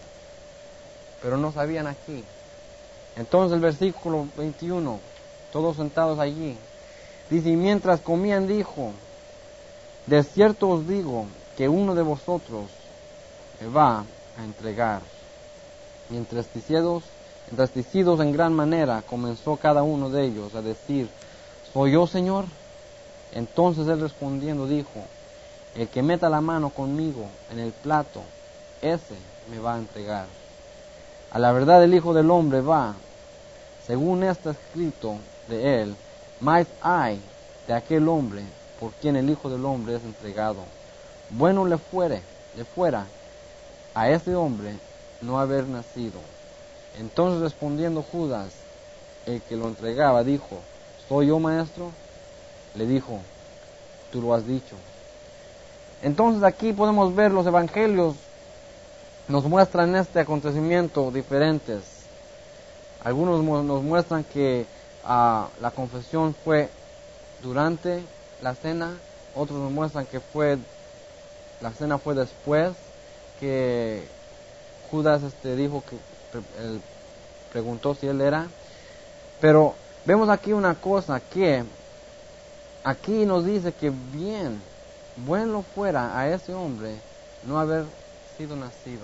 Pero no sabían aquí. Entonces el versículo 21, todos sentados allí, dice: y mientras comían dijo: de cierto os digo que uno de vosotros me va a entregar. Y entristecidos en gran manera, comenzó cada uno de ellos a decir: ¿soy yo, Señor? Entonces él respondiendo dijo: el que meta la mano conmigo en el plato, ese me va a entregar. A la verdad el Hijo del Hombre va, según está escrito de él, mas ay de aquel hombre por quien el Hijo del Hombre es entregado. Bueno le fuera a ese hombre no haber nacido. Entonces respondiendo Judas, el que lo entregaba, dijo: ¿soy yo, maestro? Le dijo: tú lo has dicho. Entonces aquí podemos ver los evangelios nos muestran este acontecimiento diferentes. Algunos nos muestran que la confesión fue durante la cena, otros nos muestran que la cena fue después, que Judas dijo que él preguntó si él era. Pero vemos aquí una cosa, que aquí nos dice que bueno fuera a ese hombre no haber sido nacido.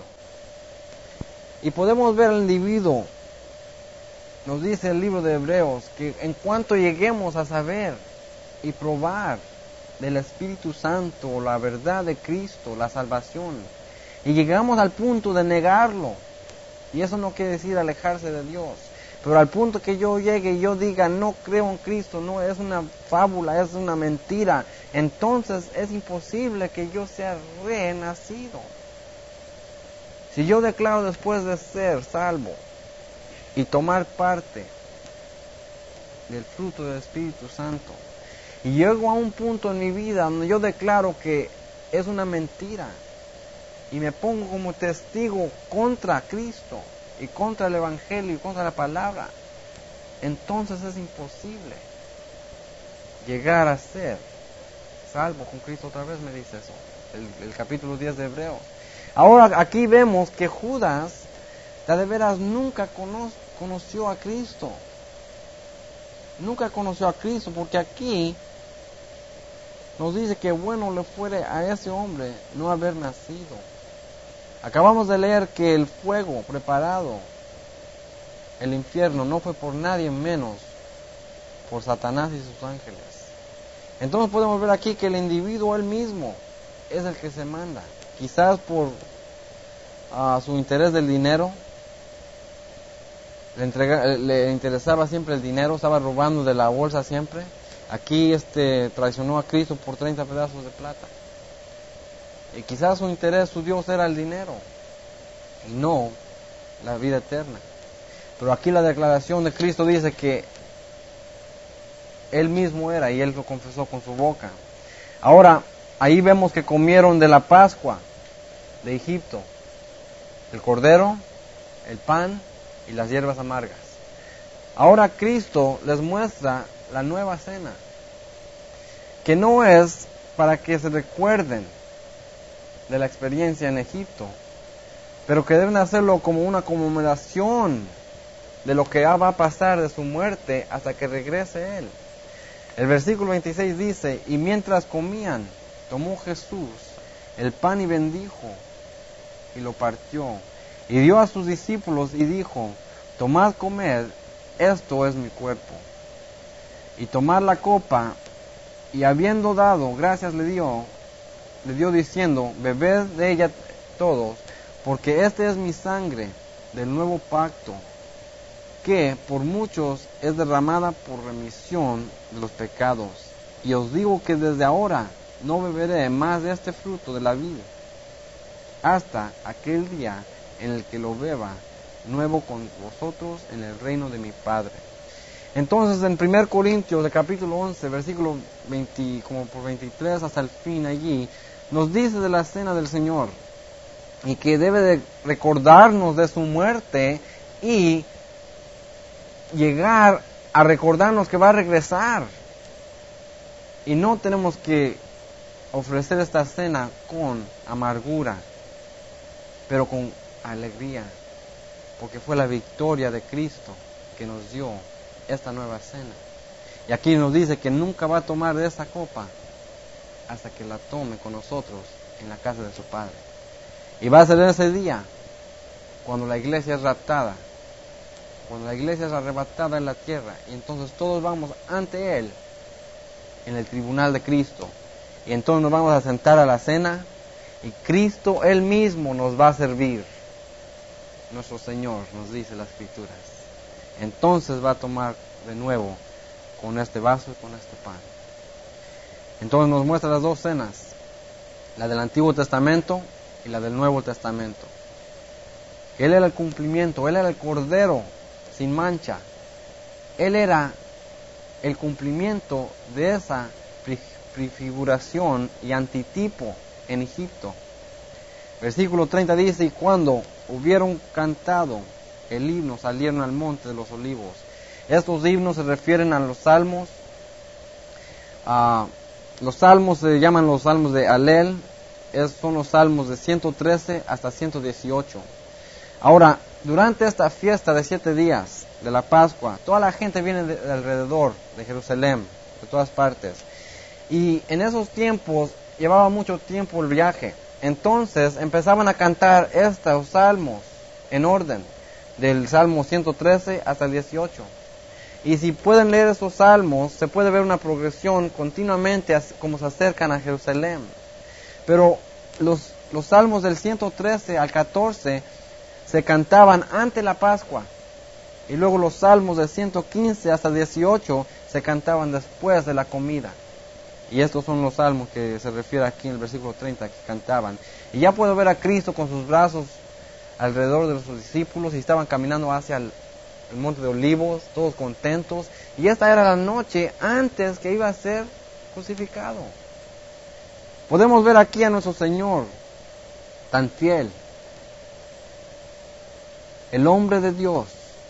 Y podemos ver al individuo, nos dice el libro de Hebreos, que en cuanto lleguemos a saber y probar del Espíritu Santo la verdad de Cristo, la salvación, y llegamos al punto de negarlo, y eso no quiere decir alejarse de Dios, pero al punto que yo llegue y yo diga: no creo en Cristo, no, es una fábula, es una mentira, entonces es imposible que yo sea renacido. Si yo declaro después de ser salvo y tomar parte del fruto del Espíritu Santo, y llego a un punto en mi vida donde yo declaro que es una mentira, y me pongo como testigo contra Cristo y contra el Evangelio y contra la palabra, entonces es imposible llegar a ser salvo con Cristo. Otra vez me dice eso el capítulo 10 de Hebreos. Ahora aquí vemos que Judas de veras nunca conoció a Cristo. Nunca conoció a Cristo, porque aquí nos dice que bueno le fuere a ese hombre no haber nacido. Acabamos de leer que el fuego preparado, el infierno, no fue por nadie menos por Satanás y sus ángeles. Entonces podemos ver aquí que el individuo él mismo es el que se manda. Quizás por su interés del dinero, le interesaba siempre el dinero, estaba robando de la bolsa siempre. Aquí traicionó a Cristo por 30 pedazos de plata. Y quizás su interés, su Dios era el dinero y no la vida eterna. Pero aquí la declaración de Cristo dice que Él mismo era, y Él lo confesó con su boca. Ahora, ahí vemos que comieron de la Pascua de Egipto, el cordero, el pan y las hierbas amargas. Ahora Cristo les muestra la nueva cena, que no es para que se recuerden de la experiencia en Egipto, pero que deben hacerlo como una conmemoración de lo que va a pasar de su muerte hasta que regrese Él. El versículo 26 dice: y mientras comían, tomó Jesús el pan y bendijo, y lo partió, y dio a sus discípulos y dijo: tomad, comed, esto es mi cuerpo. Y tomad la copa, y habiendo dado gracias le dio diciendo: bebed de ella todos, porque esta es mi sangre del nuevo pacto, que por muchos es derramada por remisión de los pecados. Y os digo que desde ahora no beberé más de este fruto de la vid, hasta aquel día en el que lo beba nuevo con vosotros en el reino de mi Padre. Entonces en 1 Corintios, de capítulo 11, versículo 20, como por 23 hasta el fin allí, nos dice de la cena del Señor, y que debe de recordarnos de su muerte y llegar a recordarnos que va a regresar. Y no tenemos que ofrecer esta cena con amargura, pero con alegría, porque fue la victoria de Cristo que nos dio esta nueva cena. Y aquí nos dice que nunca va a tomar de esta copa hasta que la tome con nosotros en la casa de su Padre. Y va a ser en ese día cuando la iglesia es raptada, cuando la iglesia es arrebatada en la tierra, y entonces todos vamos ante Él en el tribunal de Cristo, y entonces nos vamos a sentar a la cena, y Cristo Él mismo nos va a servir. Nuestro Señor nos dice las Escrituras. Entonces va a tomar de nuevo con este vaso y con este pan. Entonces nos muestra las dos cenas, la del Antiguo Testamento y la del Nuevo Testamento. Él era el cumplimiento, Él era el Cordero sin mancha. Él era el cumplimiento de esa prefiguración y antitipo en Egipto. Versículo 30 dice: y cuando hubieron cantado el himno, salieron al monte de los olivos. Estos himnos se refieren a los salmos. Los salmos se llaman los salmos de Alel. Son los salmos de 113 hasta 118. Ahora, durante esta fiesta de 7 días de la Pascua, toda la gente viene de alrededor de Jerusalén, de todas partes. Y en esos tiempos, llevaba mucho tiempo el viaje. Entonces empezaban a cantar estos salmos en orden, del Salmo 113 hasta el 18. Y si pueden leer esos salmos, se puede ver una progresión continuamente como se acercan a Jerusalén. Pero los salmos del 113 al 14 se cantaban ante la Pascua. Y luego los salmos del 115 hasta el 18 se cantaban después de la comida. Y estos son los salmos que se refiere aquí en el versículo 30 que cantaban. Y ya puedo ver a Cristo con sus brazos alrededor de sus discípulos, y estaban caminando hacia el monte de Olivos, todos contentos. Y esta era la noche antes que iba a ser crucificado. Podemos ver aquí a nuestro Señor tan fiel, el hombre de Dios,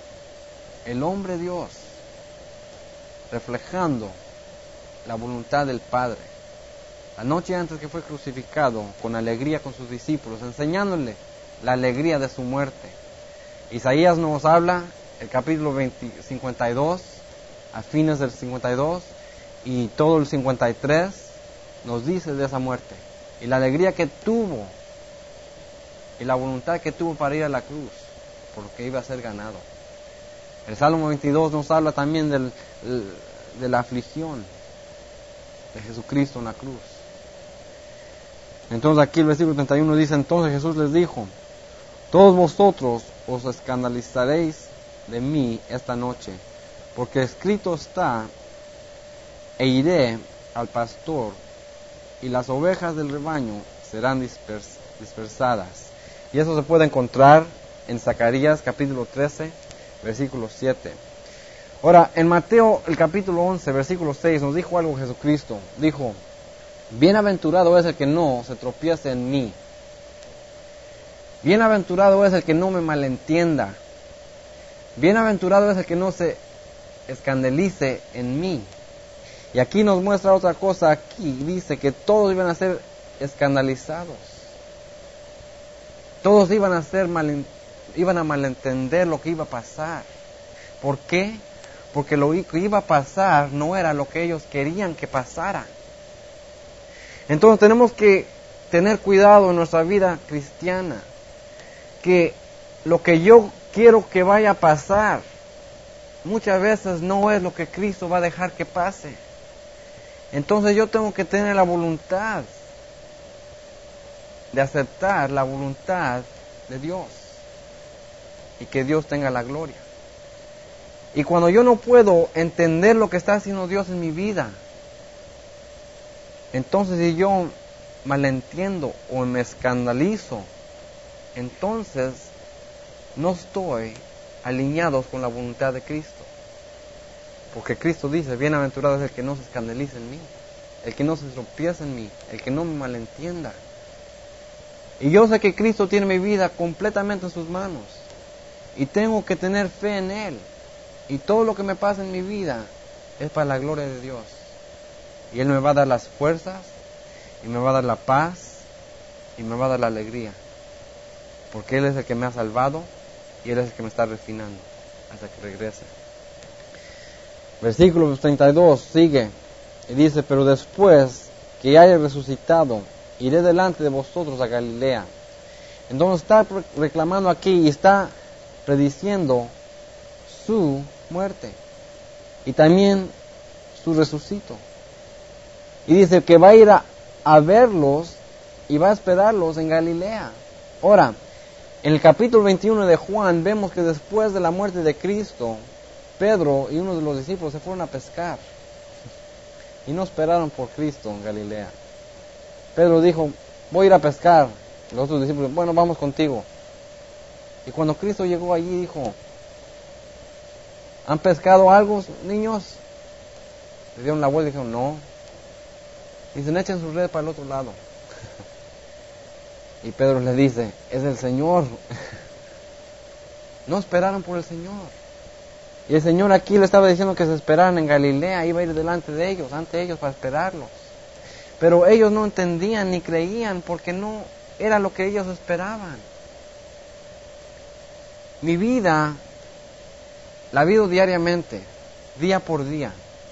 reflejando la voluntad del Padre. La noche antes que fue crucificado, con alegría con sus discípulos, enseñándole la alegría de su muerte. Isaías nos habla, el capítulo 52, a fines del 52, y todo el 53, nos dice de esa muerte y la alegría que tuvo y la voluntad que tuvo para ir a la cruz, porque iba a ser ganado. El Salmo 22 nos habla también de la aflicción de Jesucristo en la cruz. Entonces aquí el versículo 31 dice: entonces Jesús les dijo: todos vosotros os escandalizaréis de mí esta noche, porque escrito está: e iré al pastor, y las ovejas del rebaño serán dispersadas. Y eso se puede encontrar en Zacarías capítulo 13, versículo 7. Ahora, en Mateo el capítulo 11, versículo 6, nos dijo algo Jesucristo. Dijo: bienaventurado es el que no se tropiece en mí. Bienaventurado es el que no me malentienda. Bienaventurado es el que no se escandalice en mí. Y aquí nos muestra otra cosa. Aquí dice que todos iban a ser escandalizados. Todos iban a malentender lo que iba a pasar. ¿Por qué? Porque lo que iba a pasar no era lo que ellos querían que pasara. Entonces tenemos que tener cuidado en nuestra vida cristiana, que lo que yo quiero que vaya a pasar muchas veces no es lo que Cristo va a dejar que pase. Entonces yo tengo que tener la voluntad de aceptar la voluntad de Dios y que Dios tenga la gloria. Y cuando yo no puedo entender lo que está haciendo Dios en mi vida, entonces si yo malentiendo o me escandalizo, entonces no estoy alineados con la voluntad de Cristo. Porque Cristo dice: bienaventurado es el que no se escandalice en mí, el que no se tropiece en mí, el que no me malentienda. Y yo sé que Cristo tiene mi vida completamente en sus manos y tengo que tener fe en Él. Y todo lo que me pasa en mi vida es para la gloria de Dios. Y Él me va a dar las fuerzas, y me va a dar la paz, y me va a dar la alegría. Porque Él es el que me ha salvado, y Él es el que me está refinando hasta que regrese. Versículo 32 sigue, y dice: pero después que haya resucitado, iré delante de vosotros a Galilea. Entonces está reclamando aquí y está prediciendo su muerte y también su resucito. Y dice que va a ir a verlos y va a esperarlos en Galilea. Ahora, en el capítulo 21 de Juan vemos que después de la muerte de Cristo, Pedro y uno de los discípulos se fueron a pescar y no esperaron por Cristo en Galilea. Pedro dijo: voy a ir a pescar. Los otros discípulos: bueno, vamos contigo. Y cuando Cristo llegó allí dijo: ¿han pescado algo, niños? Le dieron la vuelta y dijeron: no. Dicen: echen su red para el otro lado. Y Pedro les dice: es el Señor. No esperaron por el Señor. Y el Señor aquí le estaba diciendo que se esperaran en Galilea. Iba a ir delante de ellos, ante ellos, para esperarlos. Pero ellos no entendían ni creían, porque no era lo que ellos esperaban. Mi vida la vivo diariamente, día por día.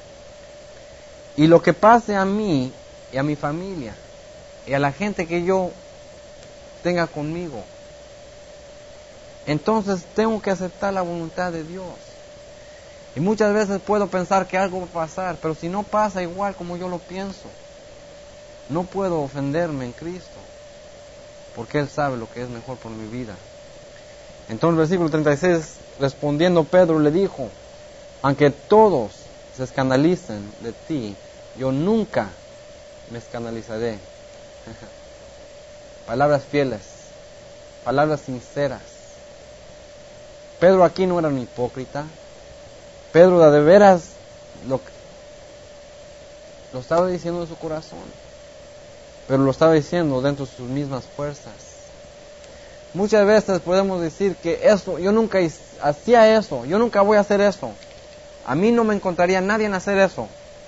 Y lo que pase a mí y a mi familia y a la gente que yo tenga conmigo, entonces tengo que aceptar la voluntad de Dios. Y muchas veces puedo pensar que algo va a pasar, pero si no pasa igual como yo lo pienso, no puedo ofenderme en Cristo, porque Él sabe lo que es mejor por mi vida. Entonces, versículo 36, respondiendo Pedro le dijo: aunque todos se escandalicen de ti, yo nunca me escandalizaré. Palabras fieles, palabras sinceras. Pedro aquí no era un hipócrita. Pedro de veras lo estaba diciendo de su corazón, pero lo estaba diciendo dentro de sus mismas fuerzas. Muchas veces podemos decir que eso, yo nunca hacía eso, yo nunca voy a hacer eso, a mí no me encontraría nadie en hacer eso.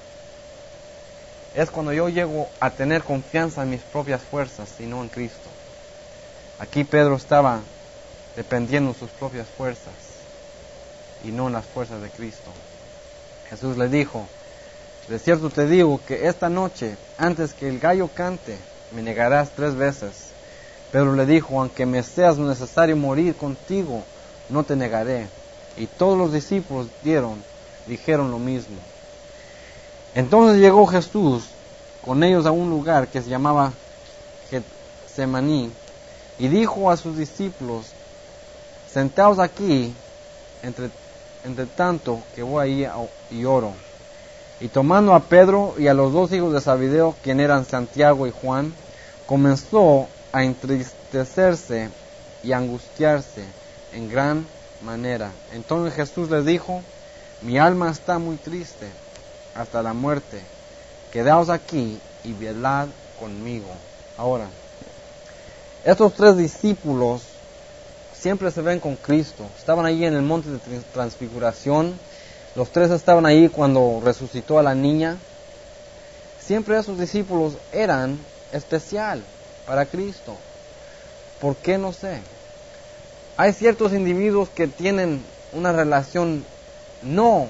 Es cuando yo llego a tener confianza en mis propias fuerzas y no en Cristo. Aquí Pedro estaba dependiendo de sus propias fuerzas y no en las fuerzas de Cristo. Jesús le dijo: De cierto te digo que esta noche, antes que el gallo cante, me negarás 3 veces. Pedro le dijo, aunque me seas necesario morir contigo, no te negaré. Y todos los discípulos dijeron lo mismo. Entonces llegó Jesús con ellos a un lugar que se llamaba Getsemaní, y dijo a sus discípulos, sentaos aquí, entre tanto que voy ahí y oro. Y tomando a Pedro y a los 2 hijos de Zebedeo, quien eran Santiago y Juan, comenzó a entristecerse y a angustiarse en gran manera. Entonces Jesús les dijo, mi alma está muy triste hasta la muerte, quedaos aquí y velad conmigo. Ahora, estos 3 discípulos siempre se ven con Cristo. Estaban allí en el monte de transfiguración. Los 3 estaban ahí cuando resucitó a la niña. Siempre esos discípulos eran especial para Cristo. ¿Por qué? No sé. Hay ciertos individuos que tienen una relación, no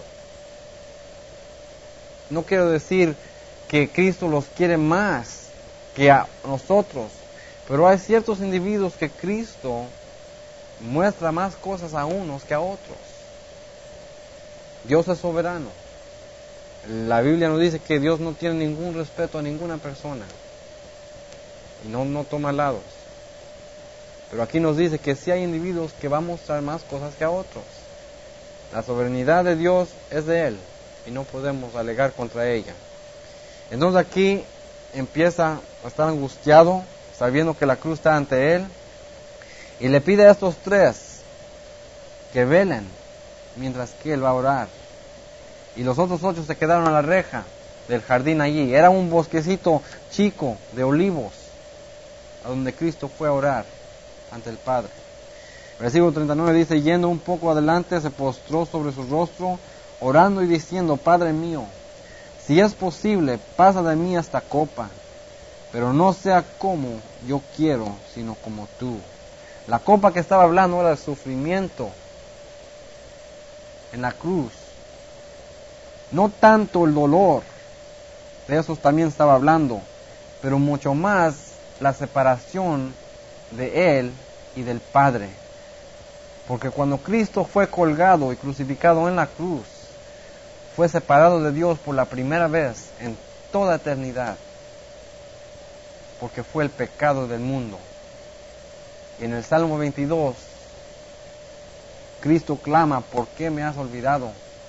quiero decir que Cristo los quiere más que a nosotros, pero hay ciertos individuos que Cristo muestra más cosas a unos que a otros. Dios es soberano. La Biblia nos dice que Dios no tiene ningún respeto a ninguna persona y no toma lados. Pero aquí nos dice que sí hay individuos que van a mostrar más cosas que a otros. La soberanía de Dios es de Él y no podemos alegar contra ella. Entonces aquí empieza a estar angustiado, sabiendo que la cruz está ante Él, y le pide a estos 3 que velen mientras que Él va a orar. Y los otros 8 se quedaron a la reja del jardín allí. Era un bosquecito chico de olivos, a donde Cristo fue a orar ante el Padre. Versículo 39 dice, yendo un poco adelante, se postró sobre su rostro, orando y diciendo, Padre mío, si es posible, pasa de mí esta copa, pero no sea como yo quiero, sino como tú. La copa que estaba hablando era el sufrimiento en la cruz. No tanto el dolor, de eso también estaba hablando, pero mucho más la separación de Él y del Padre. Porque cuando Cristo fue colgado y crucificado en la cruz, fue separado de Dios por la primera vez en toda eternidad, porque fue el pecado del mundo. Y en el Salmo 22, Cristo clama, ¿por qué me has olvidado?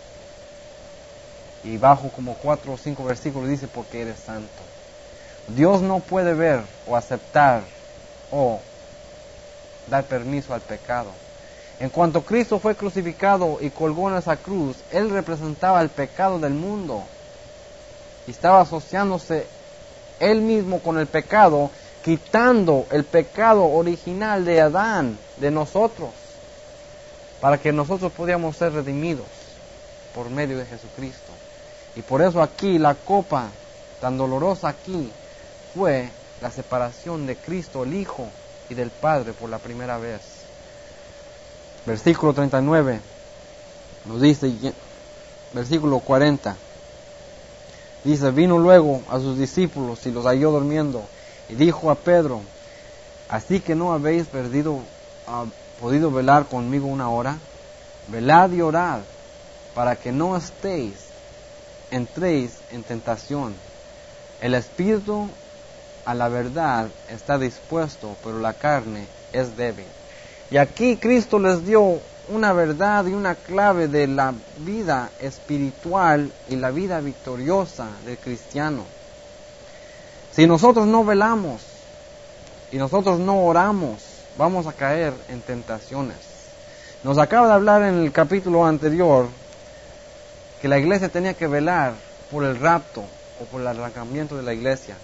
Y bajo como 4 o 5 versículos dice, porque eres santo. Dios no puede ver o aceptar o dar permiso al pecado. En cuanto Cristo fue crucificado y colgó en esa cruz, Él representaba el pecado del mundo. Y estaba asociándose Él mismo con el pecado, quitando el pecado original de Adán, de nosotros, para que nosotros podíamos ser redimidos por medio de Jesucristo. Y por eso aquí la copa tan dolorosa aquí fue la separación de Cristo, el Hijo, y del Padre por la primera vez. Versículo 39 nos dice, versículo 40, dice, vino luego a sus discípulos y los halló durmiendo, y dijo a Pedro, así que no habéis podido velar conmigo 1 hora, velad y orad, para que no entréis en tentación. El espíritu a la verdad está dispuesto, pero la carne es débil. Y aquí Cristo les dio una verdad y una clave de la vida espiritual y la vida victoriosa del cristiano. Si nosotros no velamos y nosotros no oramos, vamos a caer en tentaciones. Nos acaba de hablar en el capítulo anterior que la iglesia tenía que velar por el rapto o por el arrancamiento de la iglesia.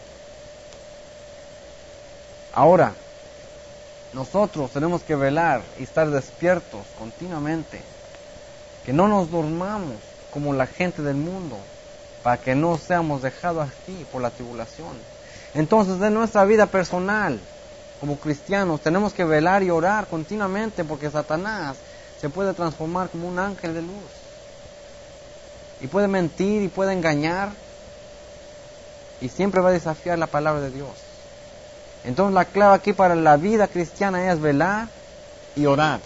Ahora, nosotros tenemos que velar y estar despiertos continuamente, que no nos dormamos como la gente del mundo, para que no seamos dejados aquí por la tribulación. Entonces, de nuestra vida personal, como cristianos, tenemos que velar y orar continuamente, porque Satanás se puede transformar como un ángel de luz, y puede mentir y puede engañar, y siempre va a desafiar la palabra de Dios. Entonces la clave aquí para la vida cristiana es velar y orar,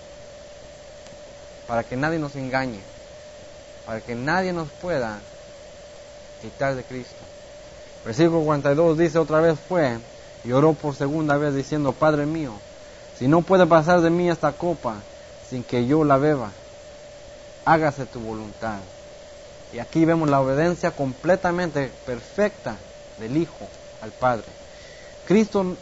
para que nadie nos engañe, para que nadie nos pueda quitar de Cristo. Versículo 42 dice: otra vez fue y oró por segunda vez diciendo: Padre mío, si no puede pasar de mí esta copa sin que yo la beba, hágase tu voluntad. Y aquí vemos la obediencia completamente perfecta del Hijo al Padre. Cristo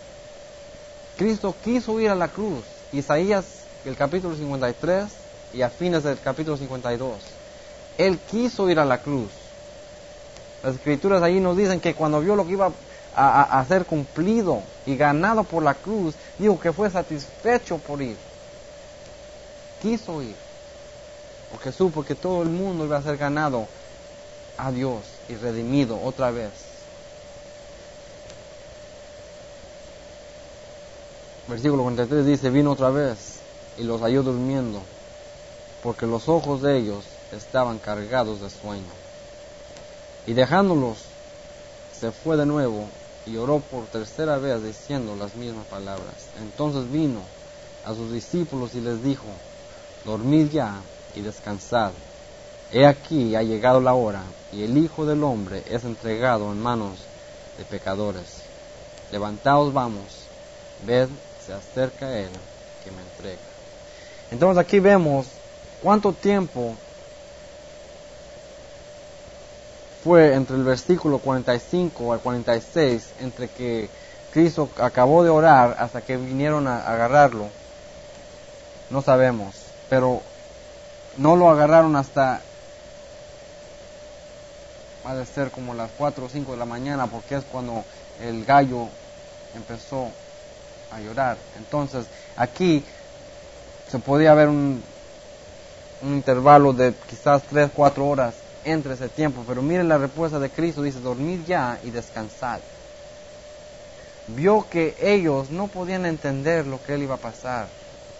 quiso ir a la cruz. Isaías, el capítulo 53 y a fines del capítulo 52. Él quiso ir a la cruz. Las escrituras ahí nos dicen que cuando vio lo que iba a ser cumplido y ganado por la cruz, dijo que fue satisfecho por ir. Quiso ir, porque supo que todo el mundo iba a ser ganado a Dios y redimido otra vez. Versículo 43 dice: vino otra vez y los halló durmiendo, porque los ojos de ellos estaban cargados de sueño. Y dejándolos, se fue de nuevo y oró por tercera vez diciendo las mismas palabras. Entonces vino a sus discípulos y les dijo: dormid ya y descansad. He aquí ha llegado la hora, y el Hijo del Hombre es entregado en manos de pecadores. Levantaos, vamos, ved, se acerca Él que me entrega. Entonces aquí vemos cuánto tiempo fue entre el versículo 45 al 46, entre que Cristo acabó de orar hasta que vinieron a agarrarlo. No sabemos, pero no lo agarraron hasta, ha de ser como las 4 o 5 de la mañana, porque es cuando el gallo empezó a llorar. Entonces aquí se podía ver un intervalo de quizás 3 o 4 horas entre ese tiempo, pero miren la respuesta de Cristo, dice: dormid ya y descansad. Vio que ellos no podían entender lo que Él iba a pasar,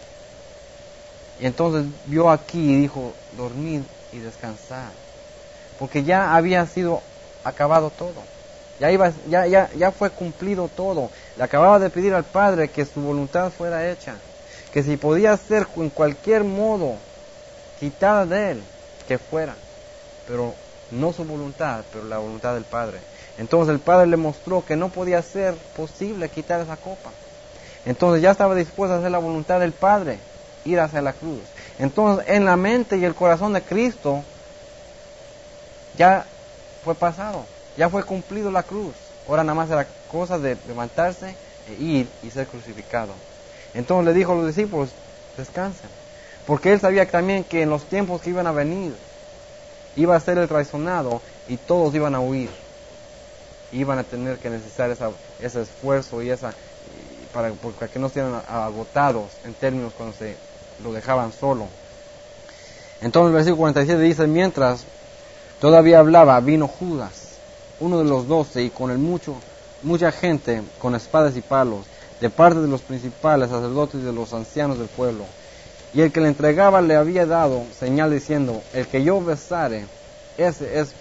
y entonces vio aquí y dijo: dormid y descansad, porque ya había sido acabado todo, ya fue cumplido todo. Le acababa de pedir al Padre que su voluntad fuera hecha, que si podía ser en cualquier modo quitada de Él, que fuera, pero no su voluntad, pero la voluntad del Padre. Entonces el Padre le mostró que no podía ser posible quitar esa copa. Entonces ya estaba dispuesto a hacer la voluntad del Padre, ir hacia la cruz. Entonces en la mente y el corazón de Cristo ya fue pasado, ya fue cumplido la cruz. Ahora nada más era cosa de levantarse e ir y ser crucificado. Entonces le dijo a los discípulos: descansen, porque Él sabía también que en los tiempos que iban a venir iba a ser el traicionado y todos iban a huir. Iban a tener que necesitar ese esfuerzo y para que no estén agotados en términos cuando se lo dejaban solo. Entonces el versículo 47 dice: mientras todavía hablaba, vino Judas, uno de los 12, y con él mucha gente con espadas y palos, de parte de los principales sacerdotes y de los ancianos del pueblo. Y el que le entregaba le había dado señal diciendo: el que yo besare, ese es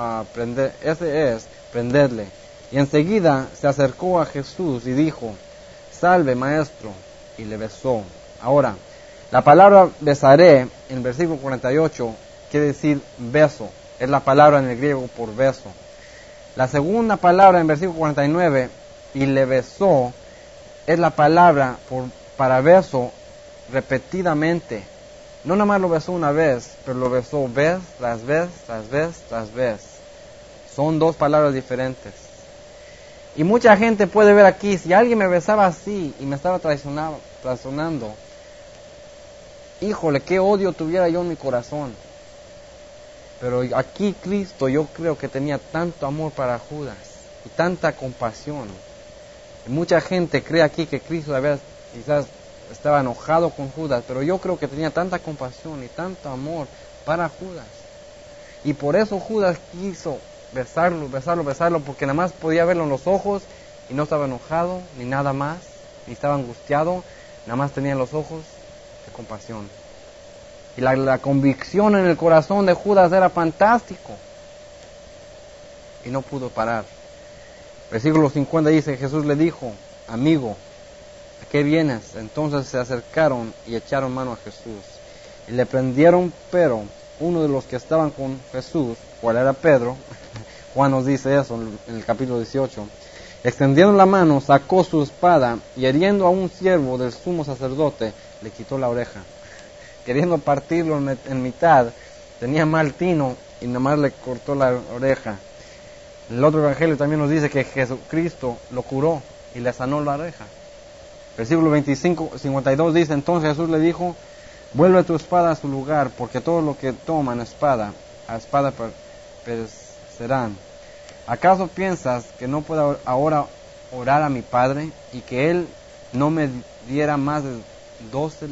prenderle. Y enseguida se acercó a Jesús y dijo: salve, maestro, y le besó. Ahora, la palabra besaré en el versículo 48 quiere decir beso, es la palabra en el griego por beso. La segunda palabra en versículo 49, y le besó, es la palabra para beso repetidamente. No nada más lo besó una vez, pero lo besó vez tras vez, tras vez, tras vez. Son dos palabras diferentes. Y mucha gente puede ver aquí, si alguien me besaba así y me estaba traicionando, híjole, qué odio tuviera yo en mi corazón. Pero aquí Cristo, yo creo que tenía tanto amor para Judas y tanta compasión. Y mucha gente cree aquí que Cristo quizás estaba enojado con Judas, pero yo creo que tenía tanta compasión y tanto amor para Judas. Y por eso Judas quiso besarlo, porque nada más podía verlo en los ojos y no estaba enojado ni nada más, ni estaba angustiado, nada más tenía los ojos de compasión. Y la convicción en el corazón de Judas era fantástico. y no pudo parar. Versículo 50 dice, Jesús le dijo, amigo, ¿a qué vienes? Entonces se acercaron y echaron mano a Jesús. Y le prendieron, pero uno de los que estaban con Jesús, cual era Pedro, Juan nos dice eso en el capítulo 18, extendiendo la mano, sacó su espada y hiriendo a un siervo del sumo sacerdote, le quitó la oreja. Queriendo partirlo en mitad, tenía mal tino y nada más le cortó la oreja. El otro evangelio también nos dice que Jesucristo lo curó y le sanó la oreja. Versículo 52 dice, entonces Jesús le dijo, vuelve tu espada a su lugar, porque todo lo que toman a espada perecerán. ¿Acaso piensas que no puedo ahora orar a mi Padre y que Él no me diera más de 12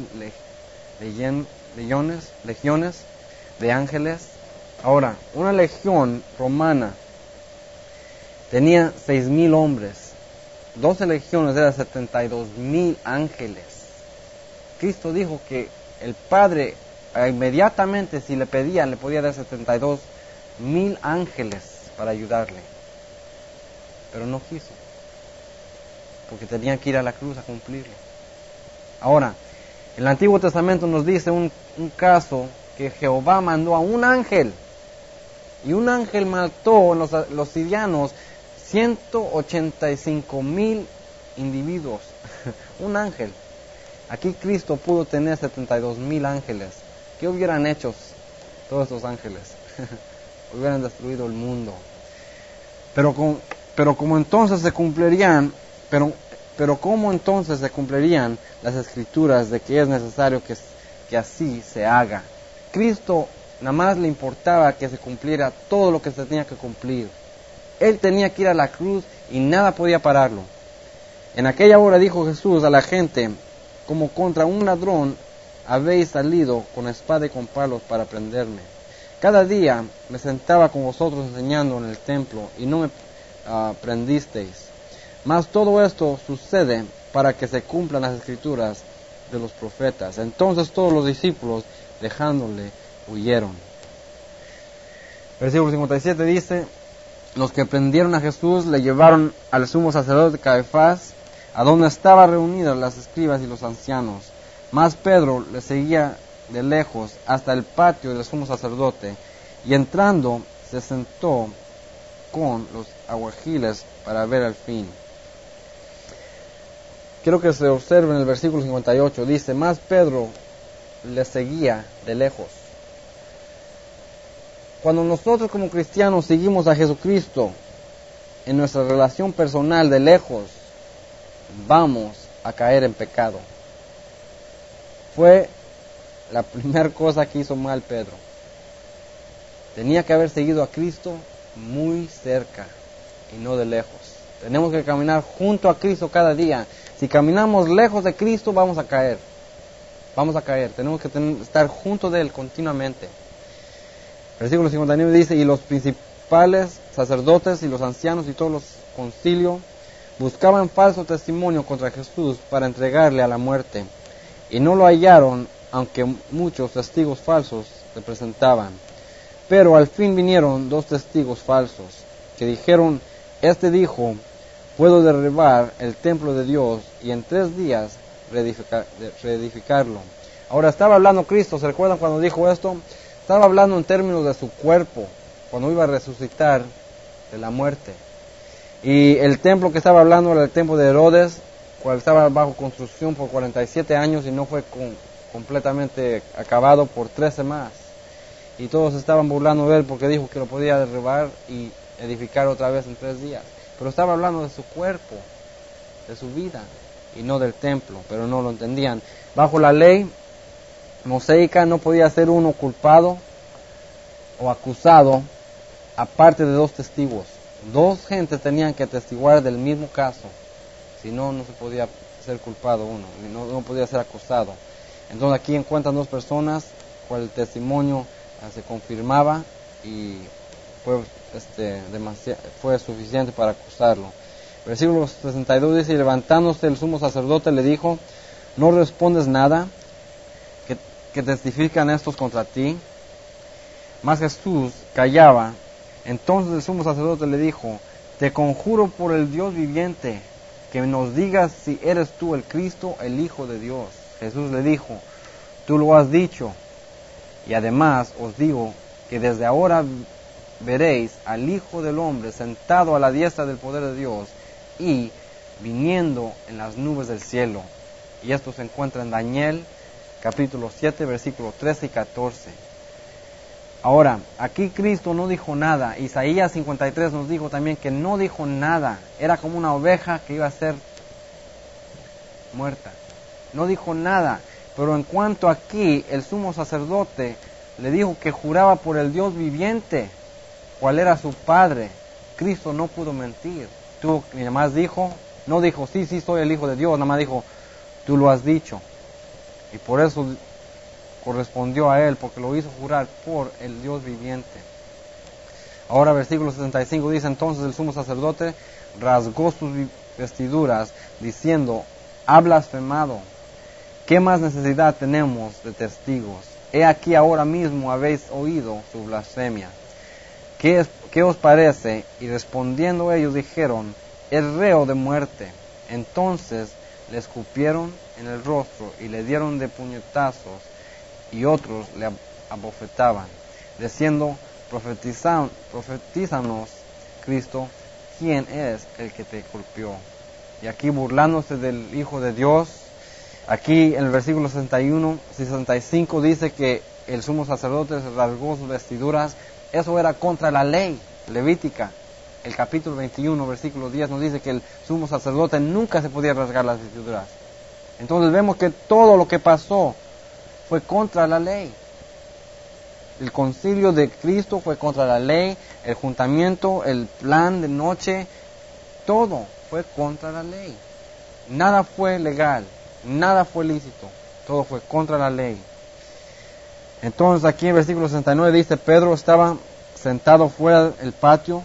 legiones de ángeles? Ahora, una legión romana tenía 6,000 hombres. 12 legiones eran 72,000 ángeles. Cristo dijo que el Padre inmediatamente, si le pedían, le podía dar 72,000 ángeles para ayudarle. Pero no quiso, porque tenían que ir a la cruz a cumplirlo. Ahora, el Antiguo Testamento nos dice un caso que Jehová mandó a un ángel, y un ángel mató los sirianos 185,000 individuos. Un ángel. Aquí Cristo pudo tener 72,000 ángeles. ¿Qué hubieran hecho todos esos ángeles? Hubieran destruido el mundo. Pero como entonces se cumplirían, pero cómo entonces se cumplirían las escrituras de que es necesario que así se haga. Cristo nada más le importaba que se cumpliera todo lo que se tenía que cumplir. Él tenía que ir a la cruz y nada podía pararlo. En aquella hora dijo Jesús a la gente, como contra un ladrón habéis salido con espada y con palos para prenderme. Cada día me sentaba con vosotros enseñando en el templo y no me prendisteis. Mas todo esto sucede para que se cumplan las escrituras de los profetas. Entonces todos los discípulos, dejándole, huyeron. Versículo 57 dice, los que prendieron a Jesús le llevaron al sumo sacerdote Caifás, a donde estaban reunidos las escribas y los ancianos. Mas Pedro le seguía de lejos hasta el patio del sumo sacerdote, y entrando se sentó con los alguaciles para ver al fin. Quiero que se observe en el versículo 58, dice, mas Pedro le seguía de lejos. Cuando nosotros como cristianos seguimos a Jesucristo en nuestra relación personal de lejos, vamos a caer en pecado. Fue la primera cosa que hizo mal Pedro. Tenía que haber seguido a Cristo muy cerca y no de lejos. Tenemos que caminar junto a Cristo cada día. Si caminamos lejos de Cristo, vamos a caer. Vamos a caer. Tenemos que estar junto de Él continuamente. Versículo 59 dice, y los principales sacerdotes y los ancianos y todos los concilios buscaban falso testimonio contra Jesús para entregarle a la muerte. Y no lo hallaron, aunque muchos testigos falsos se presentaban. Pero al fin vinieron 2 testigos falsos, que dijeron, este dijo, puedo derribar el templo de Dios y en 3 días reedificarlo. Ahora estaba hablando Cristo, ¿se recuerdan cuando dijo esto? Estaba hablando en términos de su cuerpo, cuando iba a resucitar de la muerte. Y el templo que estaba hablando era el templo de Herodes, cual estaba bajo construcción por 47 años y no fue completamente acabado por 13 más. Y todos estaban burlando de él porque dijo que lo podía derribar y edificar otra vez en 3 días. Pero estaba hablando de su cuerpo, de su vida, y no del templo, pero no lo entendían. Bajo la ley mosaica no podía ser uno culpado o acusado aparte de 2 testigos. 2 gentes tenían que atestiguar del mismo caso, si no, no se podía ser culpado uno, no podía ser acusado. Entonces aquí encuentran 2 personas, cual el testimonio se confirmaba y fue suficiente para acusarlo. Versículo 62 dice, y levantándose el sumo sacerdote le dijo, ¿no respondes nada? ¿Que testifican estos contra ti? Mas Jesús callaba, Entonces el sumo sacerdote le dijo: te conjuro por el Dios viviente, que nos digas si eres tú el Cristo, el Hijo de Dios. Jesús le dijo: tú lo has dicho, y además os digo que desde ahora veréis al Hijo del Hombre sentado a la diestra del poder de Dios y viniendo en las nubes del cielo. Y esto se encuentra en Daniel capítulo 7, versículos 13 y 14. Ahora, aquí Cristo no dijo nada. Isaías 53 nos dijo también que no dijo nada. Era como una oveja que iba a ser muerta. No dijo nada. Pero en cuanto aquí, el sumo sacerdote le dijo que juraba por el Dios viviente, cuál era su Padre. Cristo no pudo mentir. Y nada más dijo, no dijo, sí, soy el Hijo de Dios. Nada más dijo, tú lo has dicho. Y por eso correspondió a él, porque lo hizo jurar por el Dios viviente. Ahora versículo 65 dice: entonces el sumo sacerdote rasgó sus vestiduras, diciendo: ha blasfemado. ¿Qué más necesidad tenemos de testigos? He aquí ahora mismo habéis oído su blasfemia. ¿Qué os parece? Y respondiendo ellos dijeron: es reo de muerte. Entonces le escupieron en el rostro y le dieron de puñetazos, y otros le abofetaban, diciendo: profetízanos, Cristo, ¿quién es el que te golpeó? Y aquí, burlándose del Hijo de Dios, aquí en el versículo 65 dice que el sumo sacerdote se rasgó sus vestiduras. Eso era contra la ley levítica. El capítulo 21, versículo 10 nos dice que el sumo sacerdote nunca se podía rasgar las vestiduras. Entonces vemos que todo lo que pasó fue contra la ley. El concilio de Cristo fue contra la ley, el juntamiento, el plan de noche, todo fue contra la ley. Nada fue legal, nada fue lícito, todo fue contra la ley. Entonces aquí en versículo 69 dice: Pedro estaba sentado fuera del patio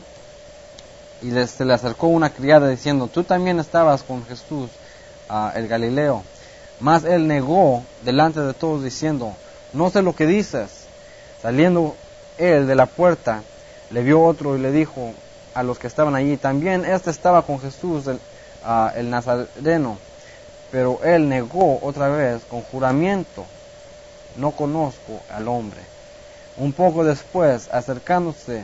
y se le acercó una criada diciendo: tú también estabas con Jesús, el Galileo. Mas él negó delante de todos diciendo: no sé lo que dices. Saliendo él de la puerta, le vio otro y le dijo a los que estaban allí: también este estaba con Jesús, el Nazareno. Pero él negó otra vez con juramento: no conozco al hombre. Un poco después, acercándose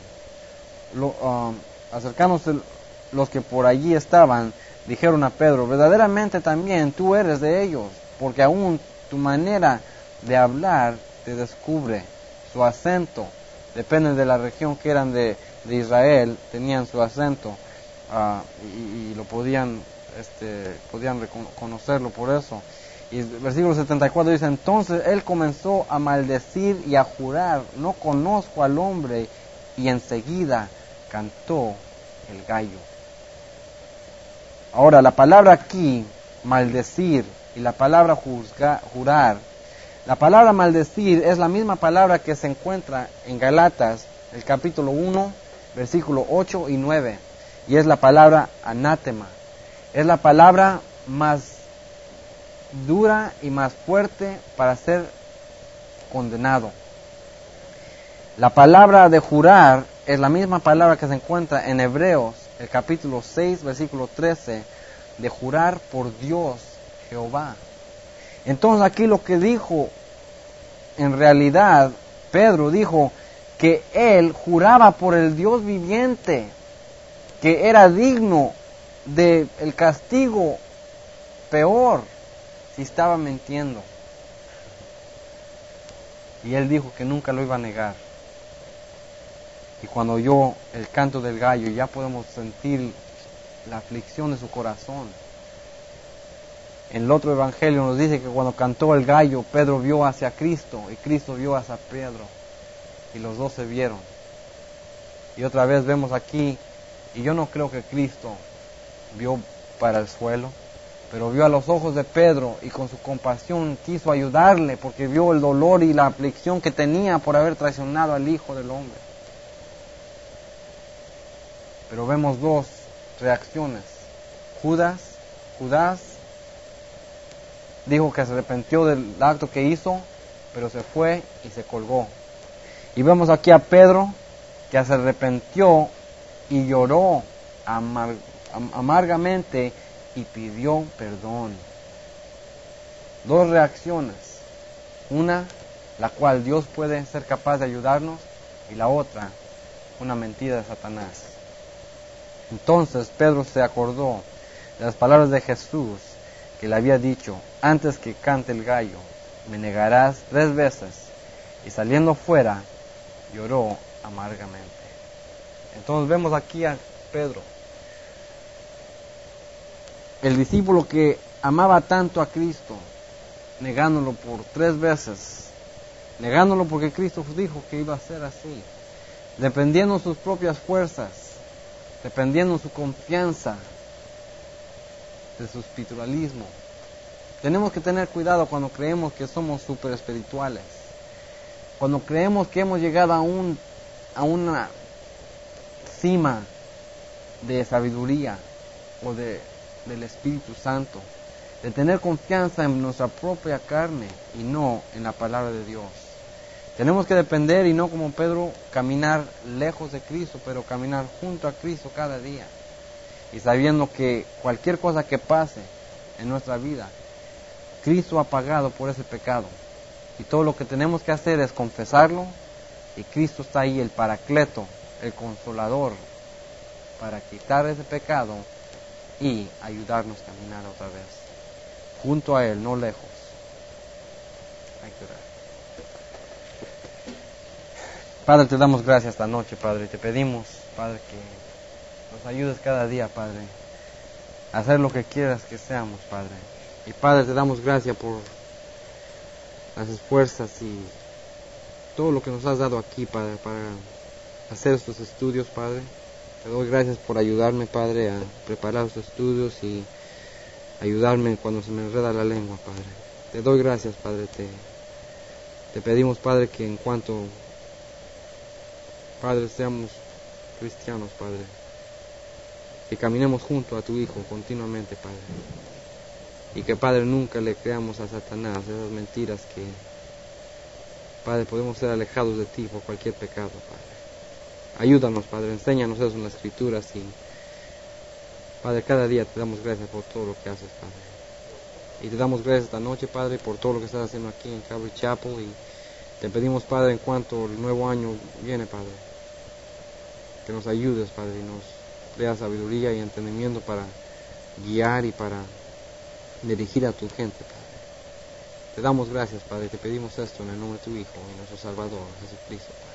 los que por allí estaban, dijeron a Pedro: verdaderamente también tú eres de ellos, porque aún tu manera de hablar te descubre. Su acento, depende de la región que eran de Israel, tenían su acento, y lo podían reconocerlo por eso. Y el versículo 74 dice: entonces él comenzó a maldecir y a jurar: no conozco al hombre, y enseguida cantó el gallo. Ahora, la palabra aquí, maldecir, y la palabra jurar, la palabra maldecir es la misma palabra que se encuentra en Galatas, el capítulo 1, versículo 8 y 9, y es la palabra anátema. Es la palabra más dura y más fuerte para ser condenado. La palabra de jurar es la misma palabra que se encuentra en Hebreos, el capítulo 6, versículo 13, de jurar por Dios, Jehová. Entonces aquí lo que dijo, en realidad, Pedro dijo que él juraba por el Dios viviente, que era digno del castigo peor si estaba mintiendo. Y él dijo que nunca lo iba a negar. Y cuando oyó el canto del gallo, ya podemos sentir la aflicción de su corazón. En el otro evangelio nos dice que cuando cantó el gallo, Pedro vio hacia Cristo y Cristo vio hacia Pedro, y los dos se vieron. Y otra vez vemos aquí, y yo no creo que Cristo vio para el suelo, pero vio a los ojos de Pedro y con su compasión quiso ayudarle, porque vio el dolor y la aflicción que tenía por haber traicionado al Hijo del Hombre. Pero vemos dos reacciones. Judas dijo que se arrepintió del acto que hizo, pero se fue y se colgó. Y vemos aquí a Pedro, que se arrepintió y lloró amargamente y pidió perdón. Dos reacciones. Una, la cual Dios puede ser capaz de ayudarnos, y la otra, una mentira de Satanás. Entonces Pedro se acordó de las palabras de Jesús que le había dicho: antes que cante el gallo, me negarás 3 veces. Y saliendo fuera, lloró amargamente. Entonces vemos aquí a Pedro, el discípulo que amaba tanto a Cristo, negándolo por 3 veces, negándolo porque Cristo dijo que iba a ser así, dependiendo de sus propias fuerzas, dependiendo de su confianza, de su espiritualismo. Tenemos que tener cuidado cuando creemos que somos super espirituales, cuando creemos que hemos llegado a una cima de sabiduría o del Espíritu Santo, de tener confianza en nuestra propia carne y no en la palabra de Dios. Tenemos que depender y no como Pedro caminar lejos de Cristo, pero caminar junto a Cristo cada día, y sabiendo que cualquier cosa que pase en nuestra vida, Cristo ha pagado por ese pecado, y todo lo que tenemos que hacer es confesarlo, y Cristo está ahí, el Paracleto, el Consolador, para quitar ese pecado y ayudarnos a caminar otra vez junto a Él, no lejos. Hay que orar. Padre, te damos gracias esta noche, Padre, y te pedimos, Padre, que nos ayudes cada día, Padre, a hacer lo que quieras que seamos, Padre. Y Padre, te damos gracias por las esfuerzas y todo lo que nos has dado aquí, Padre, para hacer estos estudios, Padre. Te doy gracias por ayudarme, Padre, a preparar estos estudios y ayudarme cuando se me enreda la lengua, Padre. Te doy gracias, Padre. Te pedimos, Padre, que en cuanto, Padre, seamos cristianos, Padre, que caminemos junto a tu Hijo continuamente, Padre. Y que, Padre, nunca le creamos a Satanás esas mentiras que, Padre, podemos ser alejados de ti por cualquier pecado, Padre. Ayúdanos, Padre, enséñanos eso en las Escrituras y, Padre, cada día te damos gracias por todo lo que haces, Padre. Y te damos gracias esta noche, Padre, por todo lo que estás haciendo aquí en Calvary Chapel, y te pedimos, Padre, en cuanto el nuevo año viene, Padre, que nos ayudes, Padre, y nos dé sabiduría y entendimiento para guiar y para dirigir a tu gente, Padre. Te damos gracias, Padre, y te pedimos esto en el nombre de tu Hijo y nuestro Salvador, Jesucristo, Padre.